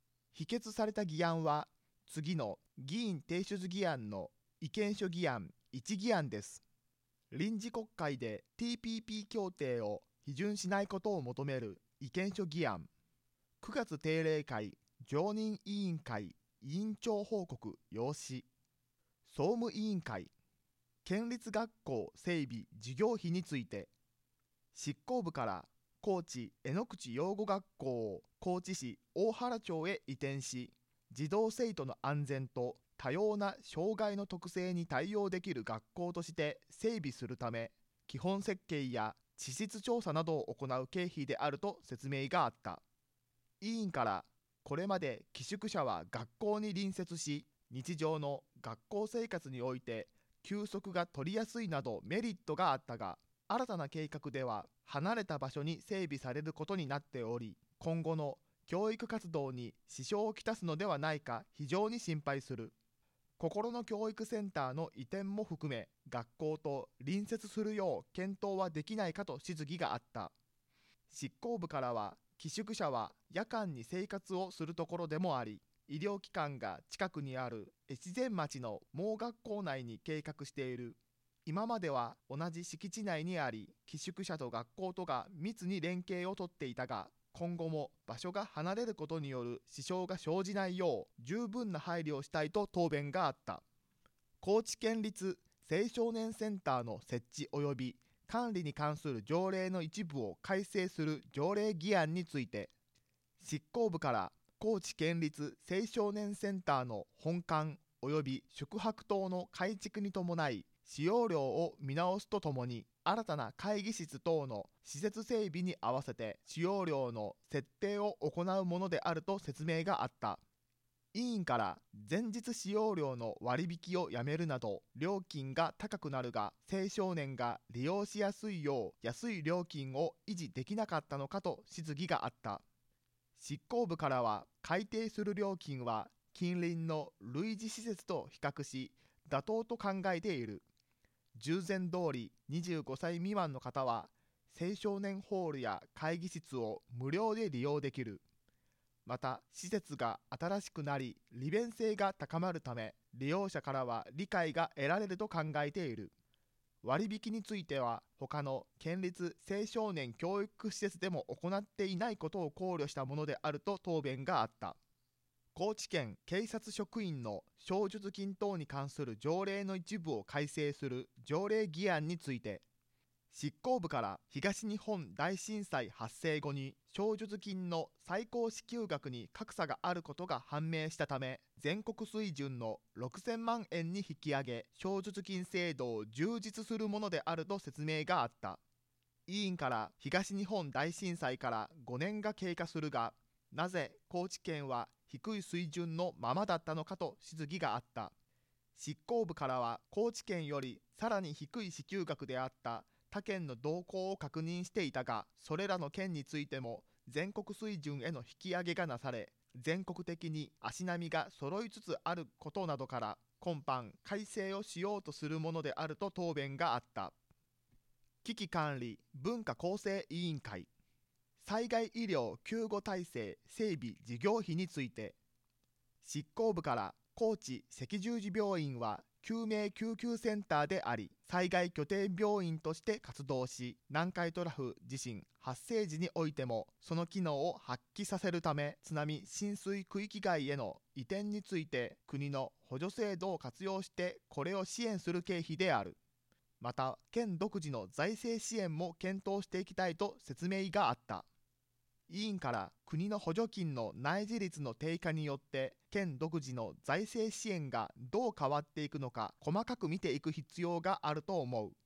[SPEAKER 3] は次の議員提出議案の意見書議案1議案です。臨時国会で TPP 協定を批准しないことを求める意見書議案、9月定例会常任委員会委員長報告要旨、総務委員会県立学校整備事業費について、執行部から高知江ノ口養護学校を高知市大原町へ移転し、児童生徒の安全と多様な障害の特性に対応できる学校として整備するため、基本設計や地質調査などを行う経費であると説明があった。委員から、これまで寄宿舎は学校に隣接し、日常の学校生活において休息が取りやすいなどメリットがあったが、新たな計画では離れた場所に整備されることになっており、今後の教育活動に支障をきたすのではないか非常に心配する。心の教育センターの移転も含め、学校と隣接するよう検討はできないかと質疑があった。執行部からは、寄宿舎は夜間に生活をするところでもあり、医療機関が近くにある越前町の盲学校内に計画している。今までは同じ敷地内にあり、寄宿舎と学校とが密に連携をとっていたが、今後も場所が離れることによる支障が生じないよう十分な配慮をしたいと答弁があった。高知県立青少年センターの設置及び管理に関する条例の一部を改正する条例議案について、執行部から高知県立青少年センターの本館及び宿泊棟の改築に伴い使用料を見直すとともに、新たな会議室等の施設整備に合わせて使用料の設定を行うものであると説明があった。委員から、前日使用料の割引をやめるなど料金が高くなるが、青少年が利用しやすいよう安い料金を維持できなかったのかと質疑があった。執行部からは、改定する料金は近隣の類似施設と比較し妥当と考えている。従前通り25歳未満の方は青少年ホールや会議室を無料で利用できる。また施設が新しくなり利便性が高まるため、利用者からは理解が得られると考えている。割引については他の県立青少年教育施設でも行っていないことを考慮したものであると答弁があった。高知県警察職員の証述金等に関する条例の一部を改正する条例議案について、執行部から東日本大震災発生後に証述金の最高支給額に格差があることが判明したため、全国水準の6000万円に引き上げ、証述金制度を充実するものであると説明があった。委員から、東日本大震災から5年が経過するが、なぜ高知県は低い水準のままだったのかと質疑があった。執行部からは、高知県よりさらに低い支給額であった他県の動向を確認していたが、それらの県についても全国水準への引き上げがなされ、全国的に足並みが揃いつつあることなどから今般改正をしようとするものであると答弁があった。危機管理文化構成委員会、災害医療救護体制整備事業費について、執行部から、高知赤十字病院は救命救急センターであり、災害拠点病院として活動し、南海トラフ地震発生時においてもその機能を発揮させるため、津波浸水区域外への移転について国の補助制度を活用してこれを支援する経費である。また県独自の財政支援も検討していきたいと説明があった。委員から、国の補助金の内示率の低下によって県独自の財政支援がどう変わっていくのか細かく見ていく必要があると思う。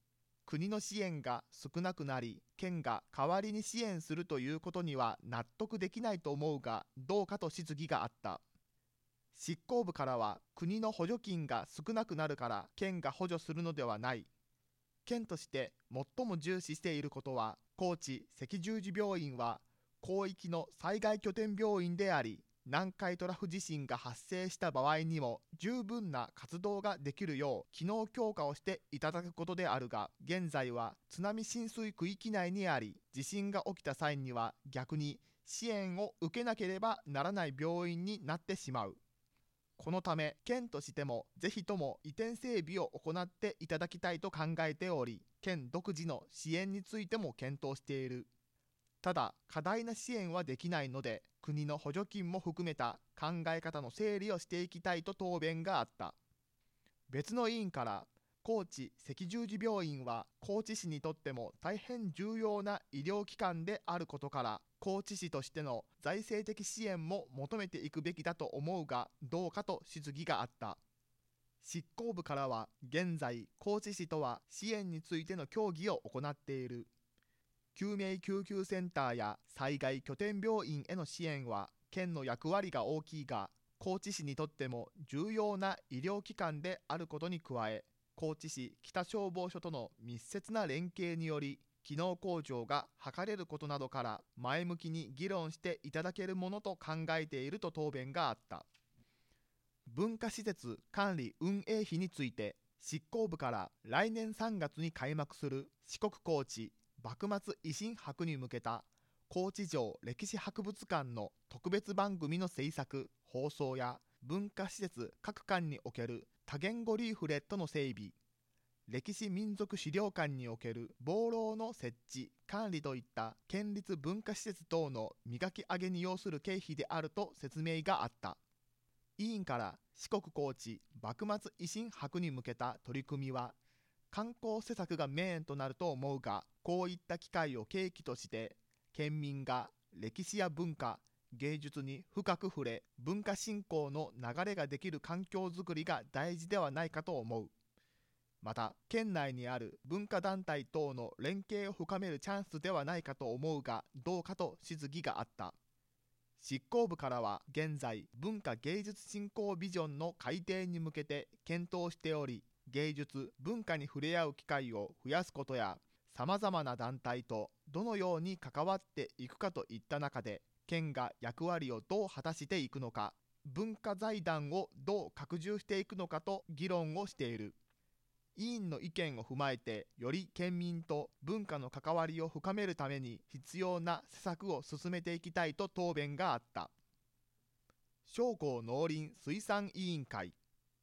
[SPEAKER 3] 国の支援が少なくなり、県が代わりに支援するということには納得できないと思うが、どうかと質疑があった。執行部からは、国の補助金が少なくなるから県が補助するのではない。県として最も重視していることは、高知赤十字病院は広域の災害拠点病院であり、南海トラフ地震が発生した場合にも十分な活動ができるよう機能強化をしていただくことであるが、現在は津波浸水区域内にあり、地震が起きた際には逆に支援を受けなければならない病院になってしまう。このため県としてもぜひとも移転整備を行っていただきたいと考えており、県独自の支援についても検討している。ただ過大な支援はできないので、国の補助金も含めた考え方の整理をしていきたいと答弁があった。別の委員から、高知赤十字病院は高知市にとっても大変重要な医療機関であることから、高知市としての財政的支援も求めていくべきだと思うがどうかと質疑があった。執行部からは、現在高知市とは支援についての協議を行っている。救命救急センターや災害拠点病院への支援は県の役割が大きいが、高知市にとっても重要な医療機関であることに加え、高知市北消防署との密接な連携により機能向上が図れることなどから前向きに議論していただけるものと考えていると答弁があった。文化施設管理運営費について、執行部から来年3月に開幕する四国高知幕末維新博に向けた高知城歴史博物館の特別番組の制作・放送や、文化施設各館における多言語リーフレットの整備、歴史民族資料館における望楼の設置・管理といった県立文化施設等の磨き上げに要する経費であると説明があった。委員から、四国高知幕末維新博に向けた取り組みは観光施策がメインとなると思うが、こういった機会を契機として県民が歴史や文化芸術に深く触れ、文化振興の流れができる環境づくりが大事ではないかと思う。また県内にある文化団体等の連携を深めるチャンスではないかと思うがどうかと質疑があった。執行部からは、現在文化芸術振興ビジョンの改定に向けて検討しており、芸術文化に触れ合う機会を増やすことや、さまざまな団体とどのように関わっていくかといった中で、県が役割をどう果たしていくのか、文化財団をどう拡充していくのかと議論をしている。委員の意見を踏まえて、より県民と文化の関わりを深めるために必要な施策を進めていきたいと答弁があった。商工農林水産委員会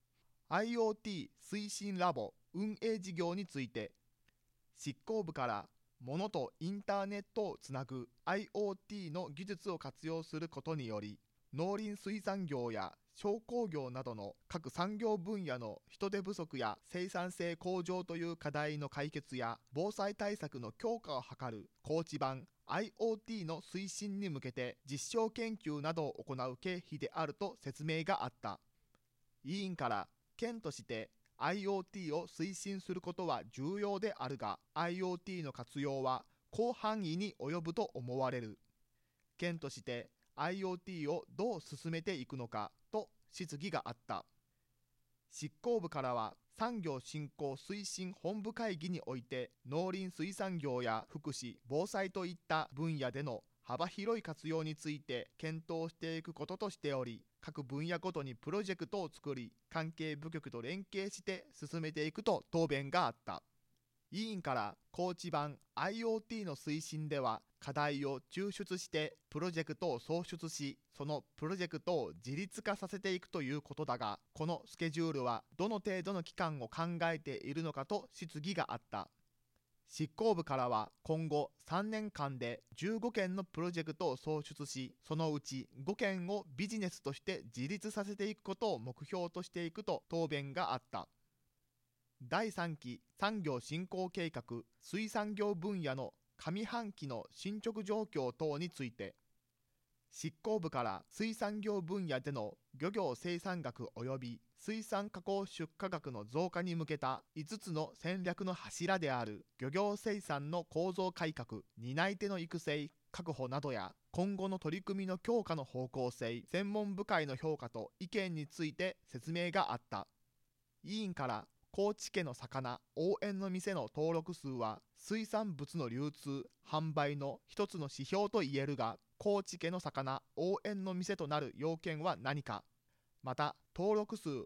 [SPEAKER 3] IoT 推進ラボ運営事業について、執行部から、物とインターネットをつなぐ IoT の技術を活用することにより、農林水産業や商工業などの各産業分野の人手不足や生産性向上という課題の解決や防災対策の強化を図る高知版 IoT の推進に向けて実証研究などを行う経費であると説明があった。委員から、県としてIoT を推進することは重要であるが、 IoT の活用は広範囲に及ぶと思われる。県として IoT をどう進めていくのかと質疑があった。執行部からは、産業振興推進本部会議において農林水産業や福祉・防災といった分野での幅広い活用について検討していくこととしており、各分野ごとにプロジェクトを作り、関係部局と連携して進めていくと答弁があった。委員から、高知版 IoT の推進では課題を抽出してプロジェクトを創出し、そのプロジェクトを自立化させていくということだが、このスケジュールはどの程度の期間を考えているのかと質疑があった。執行部からは、今後3年間で15件のプロジェクトを創出し、そのうち5件をビジネスとして自立させていくことを目標としていくと答弁があった。第3期産業振興計画水産業分野の上半期の進捗状況等について、執行部から水産業分野での漁業生産額及び水産加工出荷額の増加に向けた5つの戦略の柱である漁業生産の構造改革、担い手の育成確保などや、今後の取り組みの強化の方向性、専門部会の評価と意見について説明があった。委員から、高知家の魚応援の店の登録数は水産物の流通・販売の一つの指標といえるが、高知家の魚応援の店となる要件は何か、また登録数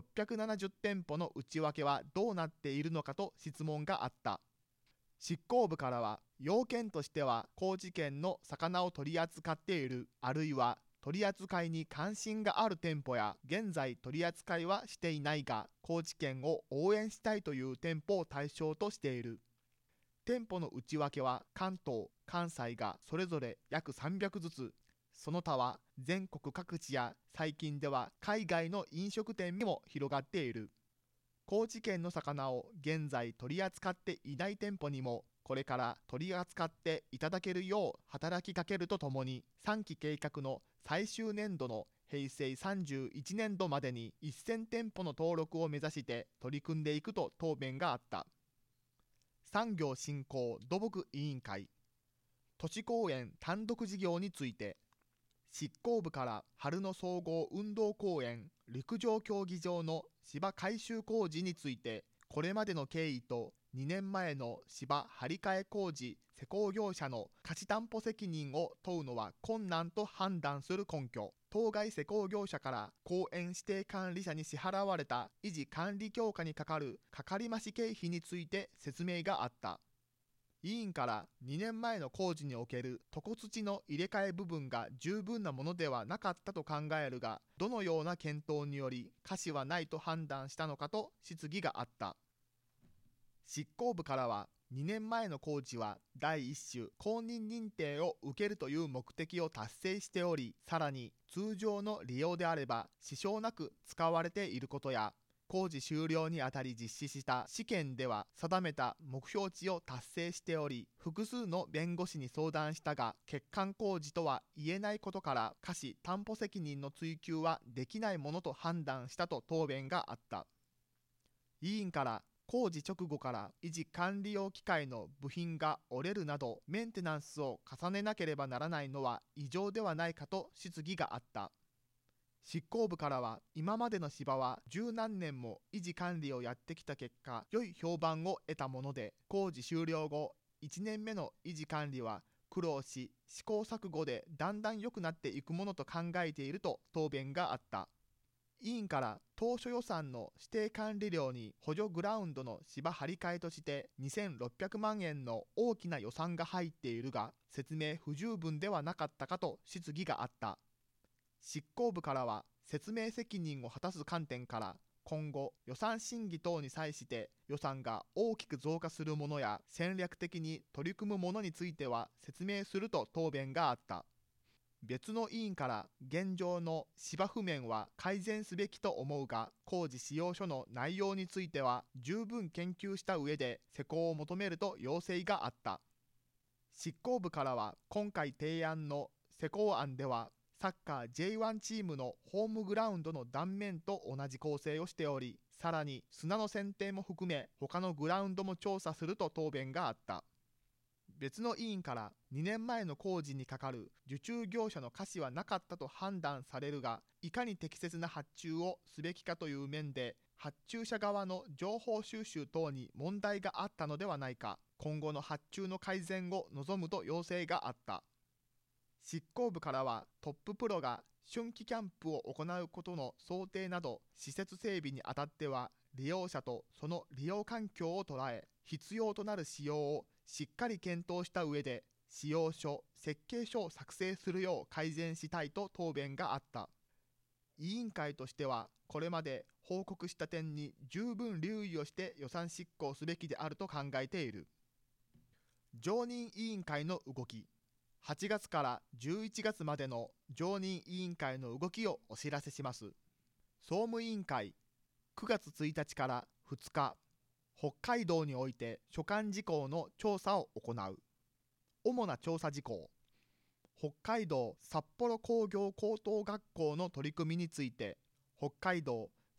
[SPEAKER 3] 670店舗の内訳はどうなっているのかと質問があった。執行部からは、要件としては高知県の魚を取り扱っている、あるいは取り扱いに関心がある店舗や、現在取り扱いはしていないが高知県を応援したいという店舗を対象としている。店舗の内訳は関東・関西がそれぞれ約300ずつ、その他は全国各地や最近では海外の飲食店にも広がっている。高知県の魚を現在取り扱っていない店舗にもこれから取り扱っていただけるよう働きかけるとともに、3期計画の最終年度の平成31年度までに1000店舗の登録を目指して取り組んでいくと答弁があった。産業振興土木委員会、都市公園単独事業について、執行部から春の総合運動公園陸上競技場の芝改修工事について、これまでの経緯と2年前の芝張り替え工事施工業者の貸し担保責任を問うのは困難と判断する根拠、当該施工業者から公園指定管理者に支払われた維持管理強化にかかるかかり増し経費について説明があった。委員から2年前の工事における床土の入れ替え部分が十分なものではなかったと考えるが、どのような検討により瑕疵はないと判断したのかと質疑があった。執行部からは、2年前の工事は第一種公認認定を受けるという目的を達成しており、さらに通常の利用であれば支障なく使われていることや、工事終了にあたり実施した試験では定めた目標値を達成しており、複数の弁護士に相談したが欠陥工事とは言えないことから瑕疵担保責任の追及はできないものと判断したと答弁があった。委員から、工事直後から維持管理用機械の部品が折れるなどメンテナンスを重ねなければならないのは異常ではないかと質疑があった。執行部からは、今までの芝は十何年も維持管理をやってきた結果良い評判を得たもので、工事終了後1年目の維持管理は苦労し試行錯誤でだんだん良くなっていくものと考えていると答弁があった。委員から、当初予算の指定管理料に補助グラウンドの芝張り替えとして2600万円の大きな予算が入っているが説明不十分ではなかったかと質疑があった。執行部からは、説明責任を果たす観点から今後予算審議等に際して予算が大きく増加するものや戦略的に取り組むものについては説明すると答弁があった。別の委員から、現状の芝生面は改善すべきと思うが工事使用書の内容については十分研究した上で施工を求めると要請があった。執行部からは、今回提案の施工案ではサッカー J1 チームのホームグラウンドの断面と同じ構成をしており、さらに砂の選定も含め他のグラウンドも調査すると答弁があった。別の委員から、2年前の工事にかかる受注業者の瑕疵はなかったと判断されるが、いかに適切な発注をすべきかという面で発注者側の情報収集等に問題があったのではないか、今後の発注の改善を望むと要請があった。執行部からは、トッププロが春季キャンプを行うことの想定など施設整備にあたっては利用者とその利用環境を捉え、必要となる仕様をしっかり検討した上で仕様書・設計書を作成するよう改善したいと答弁があった。委員会としては、これまで報告した点に十分留意をして予算執行すべきであると考えている。常任委員会の動き、8月から11月までの常任委員会の動きをお知らせします。総務委員会、9月1日から2日、北海道において所管事項の調査を行う。主な調査事項、北海道札幌工業高等学校の取り組みについて、北海道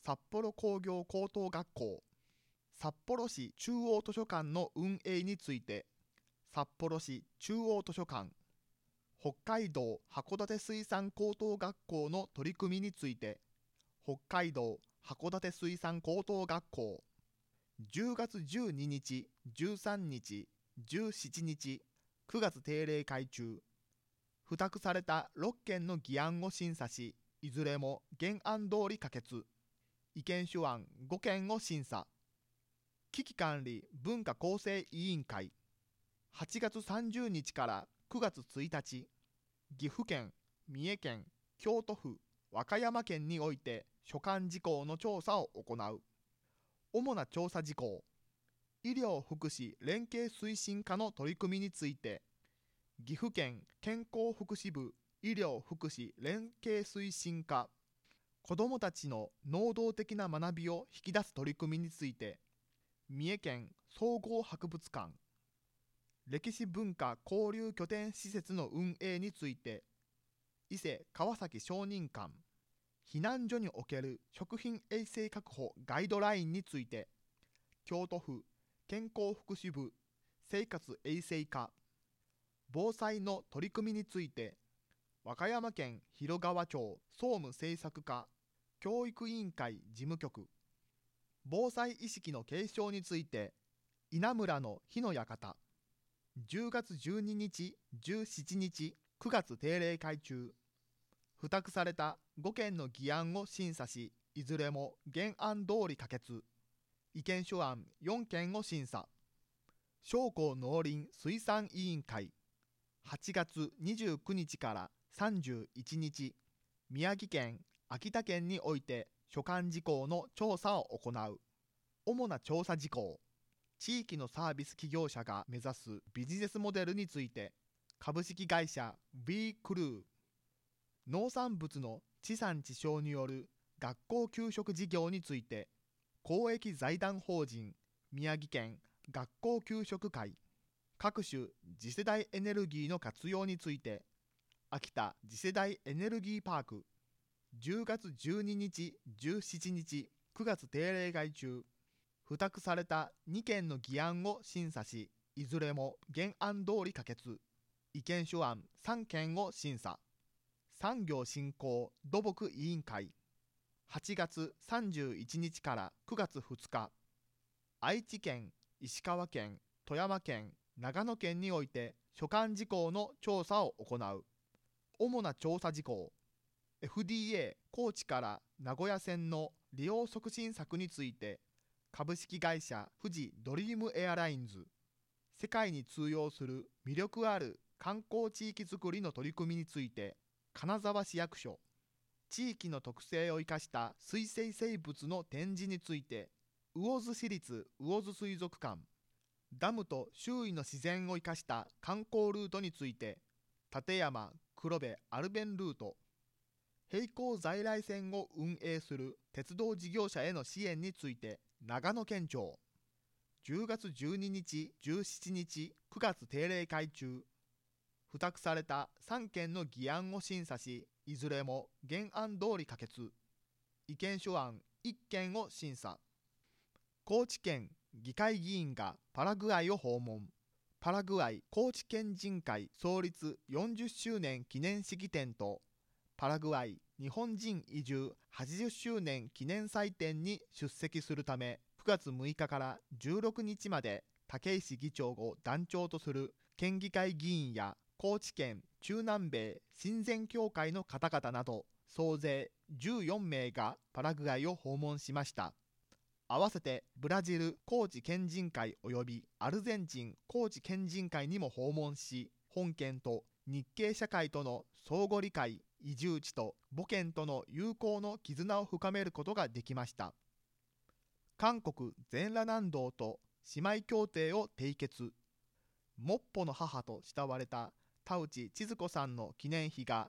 [SPEAKER 3] 札幌工業高等学校、札幌市中央図書館の運営について、札幌市中央図書館、北海道函館水産高等学校の取り組みについて、北海道函館水産高等学校、10月12日、13日、17日、9月定例会中、付託された6件の議案を審査し、いずれも原案通り可決。意見書案5件を審査。危機管理文化構成委員会、8月30日から9月1日、岐阜県、三重県、京都府、和歌山県において所管事項の調査を行う。主な調査事項、医療福祉連携推進課の取り組みについて、岐阜県健康福祉部医療福祉連携推進課、子どもたちの能動的な学びを引き出す取り組みについて、三重県総合博物館、歴史文化交流拠点施設の運営について、伊勢川崎商人館、避難所における食品衛生確保ガイドラインについて、京都府健康福祉部生活衛生課、防災の取り組みについて、和歌山県広川町総務政策課教育委員会事務局、防災意識の継承について、稲村の火の館、10月12日、17日、9月定例会中、付託された5件の議案を審査し、いずれも原案通り可決。意見書案4件を審査。商工農林水産委員会、8月29日から31日、宮城県、秋田県において所管事項の調査を行う。主な調査事項、地域のサービス企業者が目指すビジネスモデルについて、株式会社 B クルー、農産物の地産地消による学校給食事業について、公益財団法人宮城県学校給食会、各種次世代エネルギーの活用について、秋田次世代エネルギーパーク、10月12日、17日、9月定例会中、付託された2件の議案を審査し、いずれも原案通り可決。意見書案3件を審査。産業振興土木委員会、8月31日から9月2日、愛知県、石川県、富山県、長野県において所管事項の調査を行う。主な調査事項、FDA 高知から名古屋線の利用促進策について、株式会社富士ドリームエアラインズ、世界に通用する魅力ある観光地域づくりの取り組みについて、金沢市役所、地域の特性を生かした水生生物の展示について、魚津市立魚津水族館、ダムと周囲の自然を生かした観光ルートについて、立山黒部アルベンルート、並行在来線を運営する鉄道事業者への支援について、長野県庁、10月12日、17日、9月定例会中、付託された3件の議案を審査し、いずれも原案通り可決。意見書案1件を審査。高知県議会議員がパラグアイを訪問。パラグアイ高知県人会創立40周年記念式典と、パラグアイ日本人移住80周年記念祭典に出席するため、9月6日から16日まで武石議長を団長とする県議会議員や高知県中南米親善協会の方々など総勢14名がパラグアイを訪問しました。合わせてブラジル高知県人会及びアルゼンチン高知県人会にも訪問し、本県と日系社会との相互理解、移住地と母県との友好の絆を深めることができました。韓国全裸南道と姉妹協定を締結。モッポの母と慕われた田内千鶴子さんの記念碑が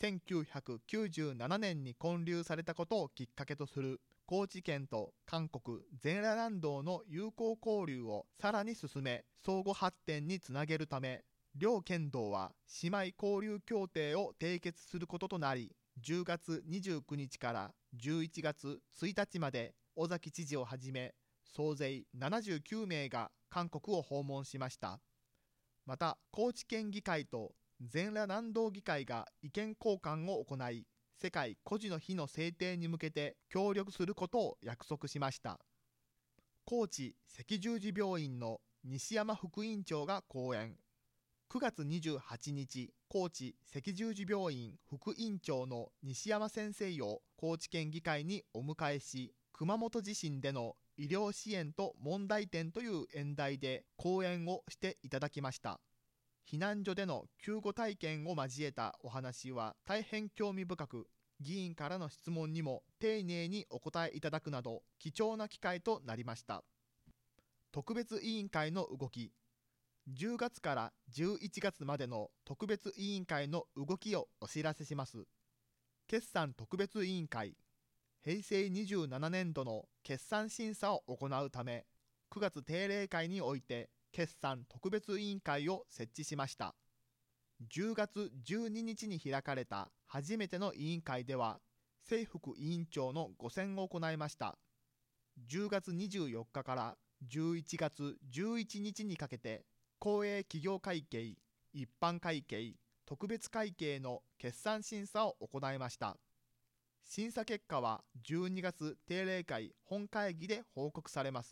[SPEAKER 3] 1997年に建立されたことをきっかけとする高知県と韓国全裸南道の友好交流をさらに進め、相互発展につなげるため、両県道は姉妹交流協定を締結することとなり、10月29日から 11月1日まで尾崎知事をはじめ総勢79名が韓国を訪問しました。また高知県議会と全羅南道議会が意見交換を行い、世界孤児の日の制定に向けて協力することを約束しました。高知赤十字病院の西山副院長が講演。9月28日、高知赤十字病院副院長の西山先生を高知県議会にお迎えし、熊本地震での医療支援と問題点という演題で講演をしていただきました。避難所での救護体験を交えたお話は大変興味深く、議員からの質問にも丁寧にお答えいただくなど貴重な機会となりました。特別委員会の動き。10月から11月までの特別委員会の動きをお知らせします。決算特別委員会。平成27年度の決算審査を行うため、9月定例会において決算特別委員会を設置しました。10月12日に開かれた初めての委員会では、正副委員長のご選を行いました。10月24日から11月11日にかけて、公営企業会計、一般会計、特別会計の決算審査を行いました。審査結果は12月定例会本会議で報告されます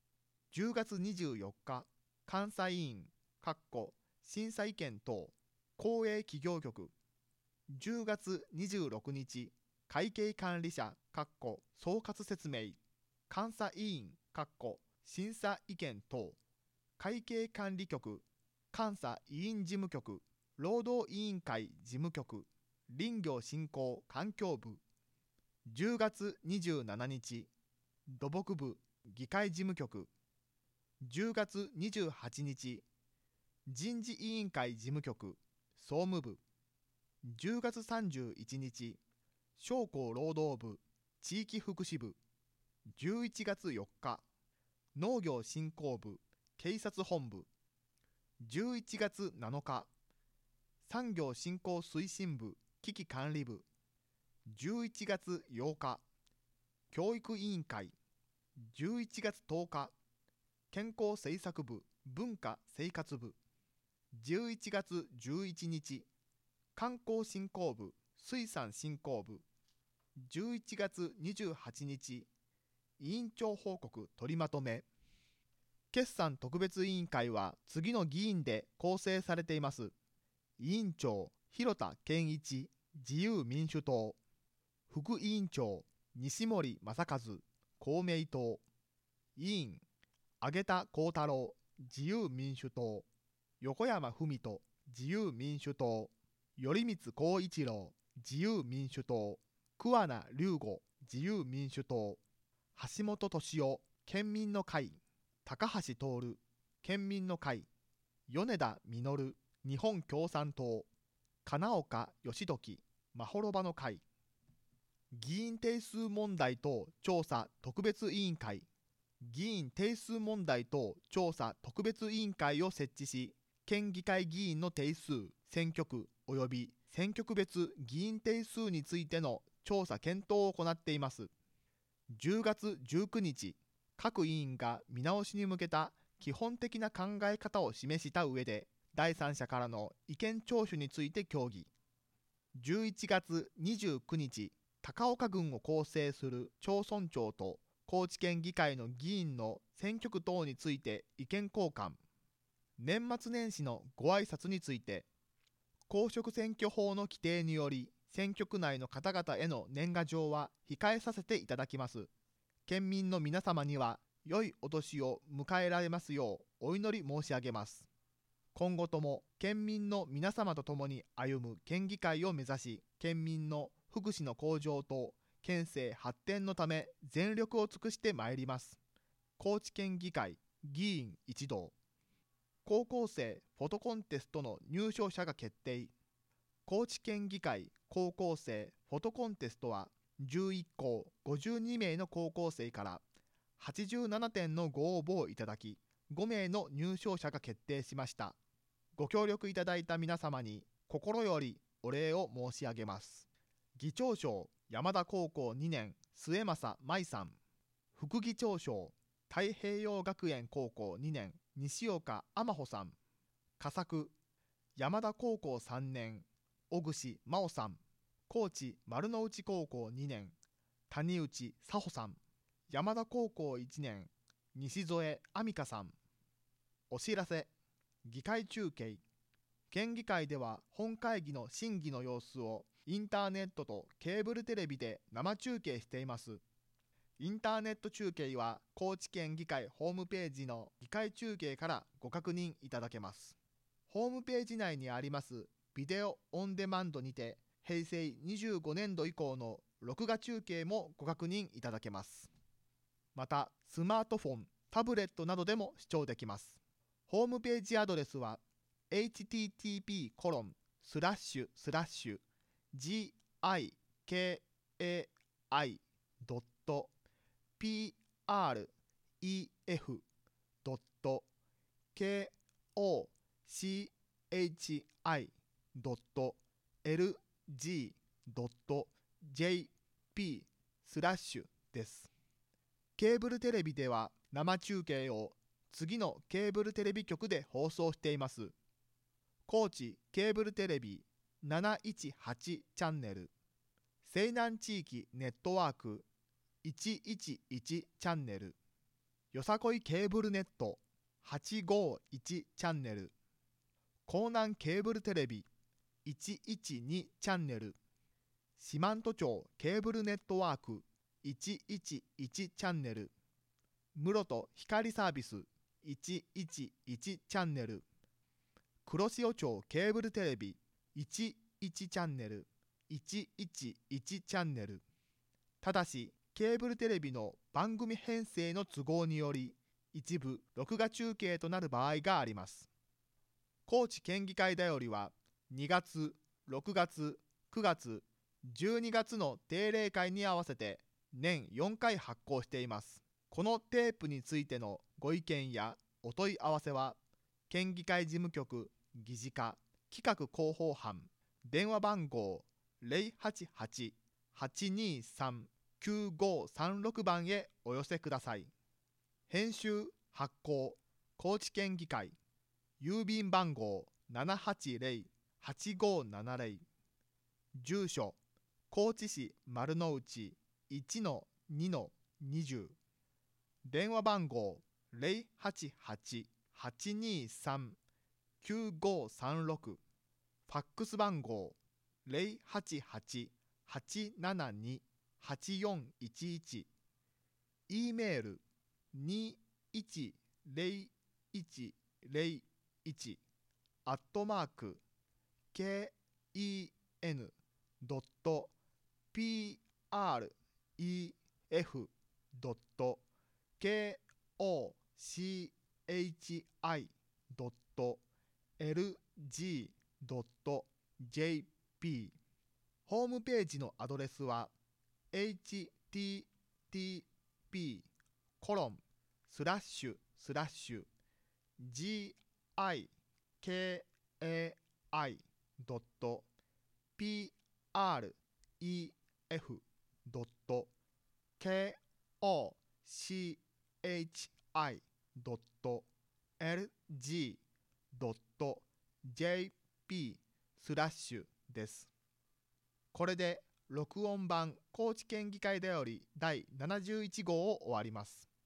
[SPEAKER 3] 。10月24日、監査委員、審査意見等、公営企業局。10月26日、会計管理者、総括説明、監査委員、審査意見等、会計管理局、監査委員事務局、労働委員会事務局、林業振興環境部。10月27日、土木部議会事務局。10月28日、人事委員会事務局、総務部。10月31日、商工労働部地域福祉部。11月4日、農業振興部警察本部。11月7日、産業振興推進部危機管理部。11月8日、教育委員会。11月10日、健康政策部文化生活部。11月11日、観光振興部水産振興部。11月28日、委員長報告取りまとめ。決算特別委員会は次の議員で構成されています。委員長、広田健一、自由民主党。副委員長、西森正和、公明党。委員、揚田幸太郎、自由民主党。横山文人、自由民主党。頼光光一郎、自由民主党。桑名龍吾、自由民主党。橋本俊夫、県民の会。高橋徹、県民の会。米田実、日本共産党。金岡義時、まほろばの会。議員定数問題等調査特別委員会。議員定数問題等調査特別委員会を設置し、県議会議員の定数、選挙区及び選挙区別議員定数についての調査検討を行っています。10月19日、各委員が見直しに向けた基本的な考え方を示した上で、第三者からの意見聴取について協議。11月29日、高岡郡を構成する町村長と高知県議会の議員の選挙区等について意見交換。年末年始のご挨拶について、公職選挙法の規定により、選挙区内の方々への年賀状は控えさせていただきます。県民の皆様には良いお年を迎えられますようお祈り申し上げます。今後とも県民の皆様と共に歩む県議会を目指し、県民の福祉の向上と県政発展のため全力を尽くしてまいります。高知県議会議員一同。高校生フォトコンテストの入賞者が決定。高知県議会高校生フォトコンテストは11校52名の高校生から87点のご応募をいただき、5名の入賞者が決定しました。ご協力いただいた皆様に心よりお礼を申し上げます。議長賞山田高校2年末政舞さん。副議長賞太平洋学園高校2年西岡天穂さん。佳作山田高校3年小串真央さん。高知丸の内高校2年谷内佐穂さん。山田高校1年西添亜美香さん。お知らせ、議会中継。県議会では本会議の審議の様子をインターネットとケーブルテレビで生中継しています。インターネット中継は高知県議会ホームページの議会中継からご確認いただけます。ホームページ内にありますビデオオンデマンドにて平成25年度以降の録画中継もご確認いただけます。またスマートフォン、タブレットなどでも視聴できます。ホームページアドレスは http://gikai.pref.kochi.lg.jp/ です。ケーブルテレビでは生中継を次のケーブルテレビ局で放送しています。高知ケーブルテレビ718チャンネル、西南地域ネットワーク111チャンネル、よさこいケーブルネット851チャンネル、江南ケーブルテレビ112チャンネル、四万十町ケーブルネットワーク111チャンネル、室戸光サービス111チャンネル、黒潮町ケーブルテレビ11チャンネル111チャンネル。ただしケーブルテレビの番組編成の都合により一部録画中継となる場合があります。高知県議会だよりは2月、6月、9月、12月の定例会に合わせて年4回発行しています。このテープについてのご意見やお問い合わせは県議会事務局議事課企画広報班電話番号 088-823-9536 番へお寄せください。編集発行高知県議会郵便番号 780-8570 住所高知市丸の内 1-2-20 電話番号 088-823-9536 ファックス番号 088-872-8411 E メール210101.pref.kochi.lg.jp ホームページのアドレスは http://gikai.pref.kochi.lg.jp/ です。これで録音版高知県議会だより第71号を終わります。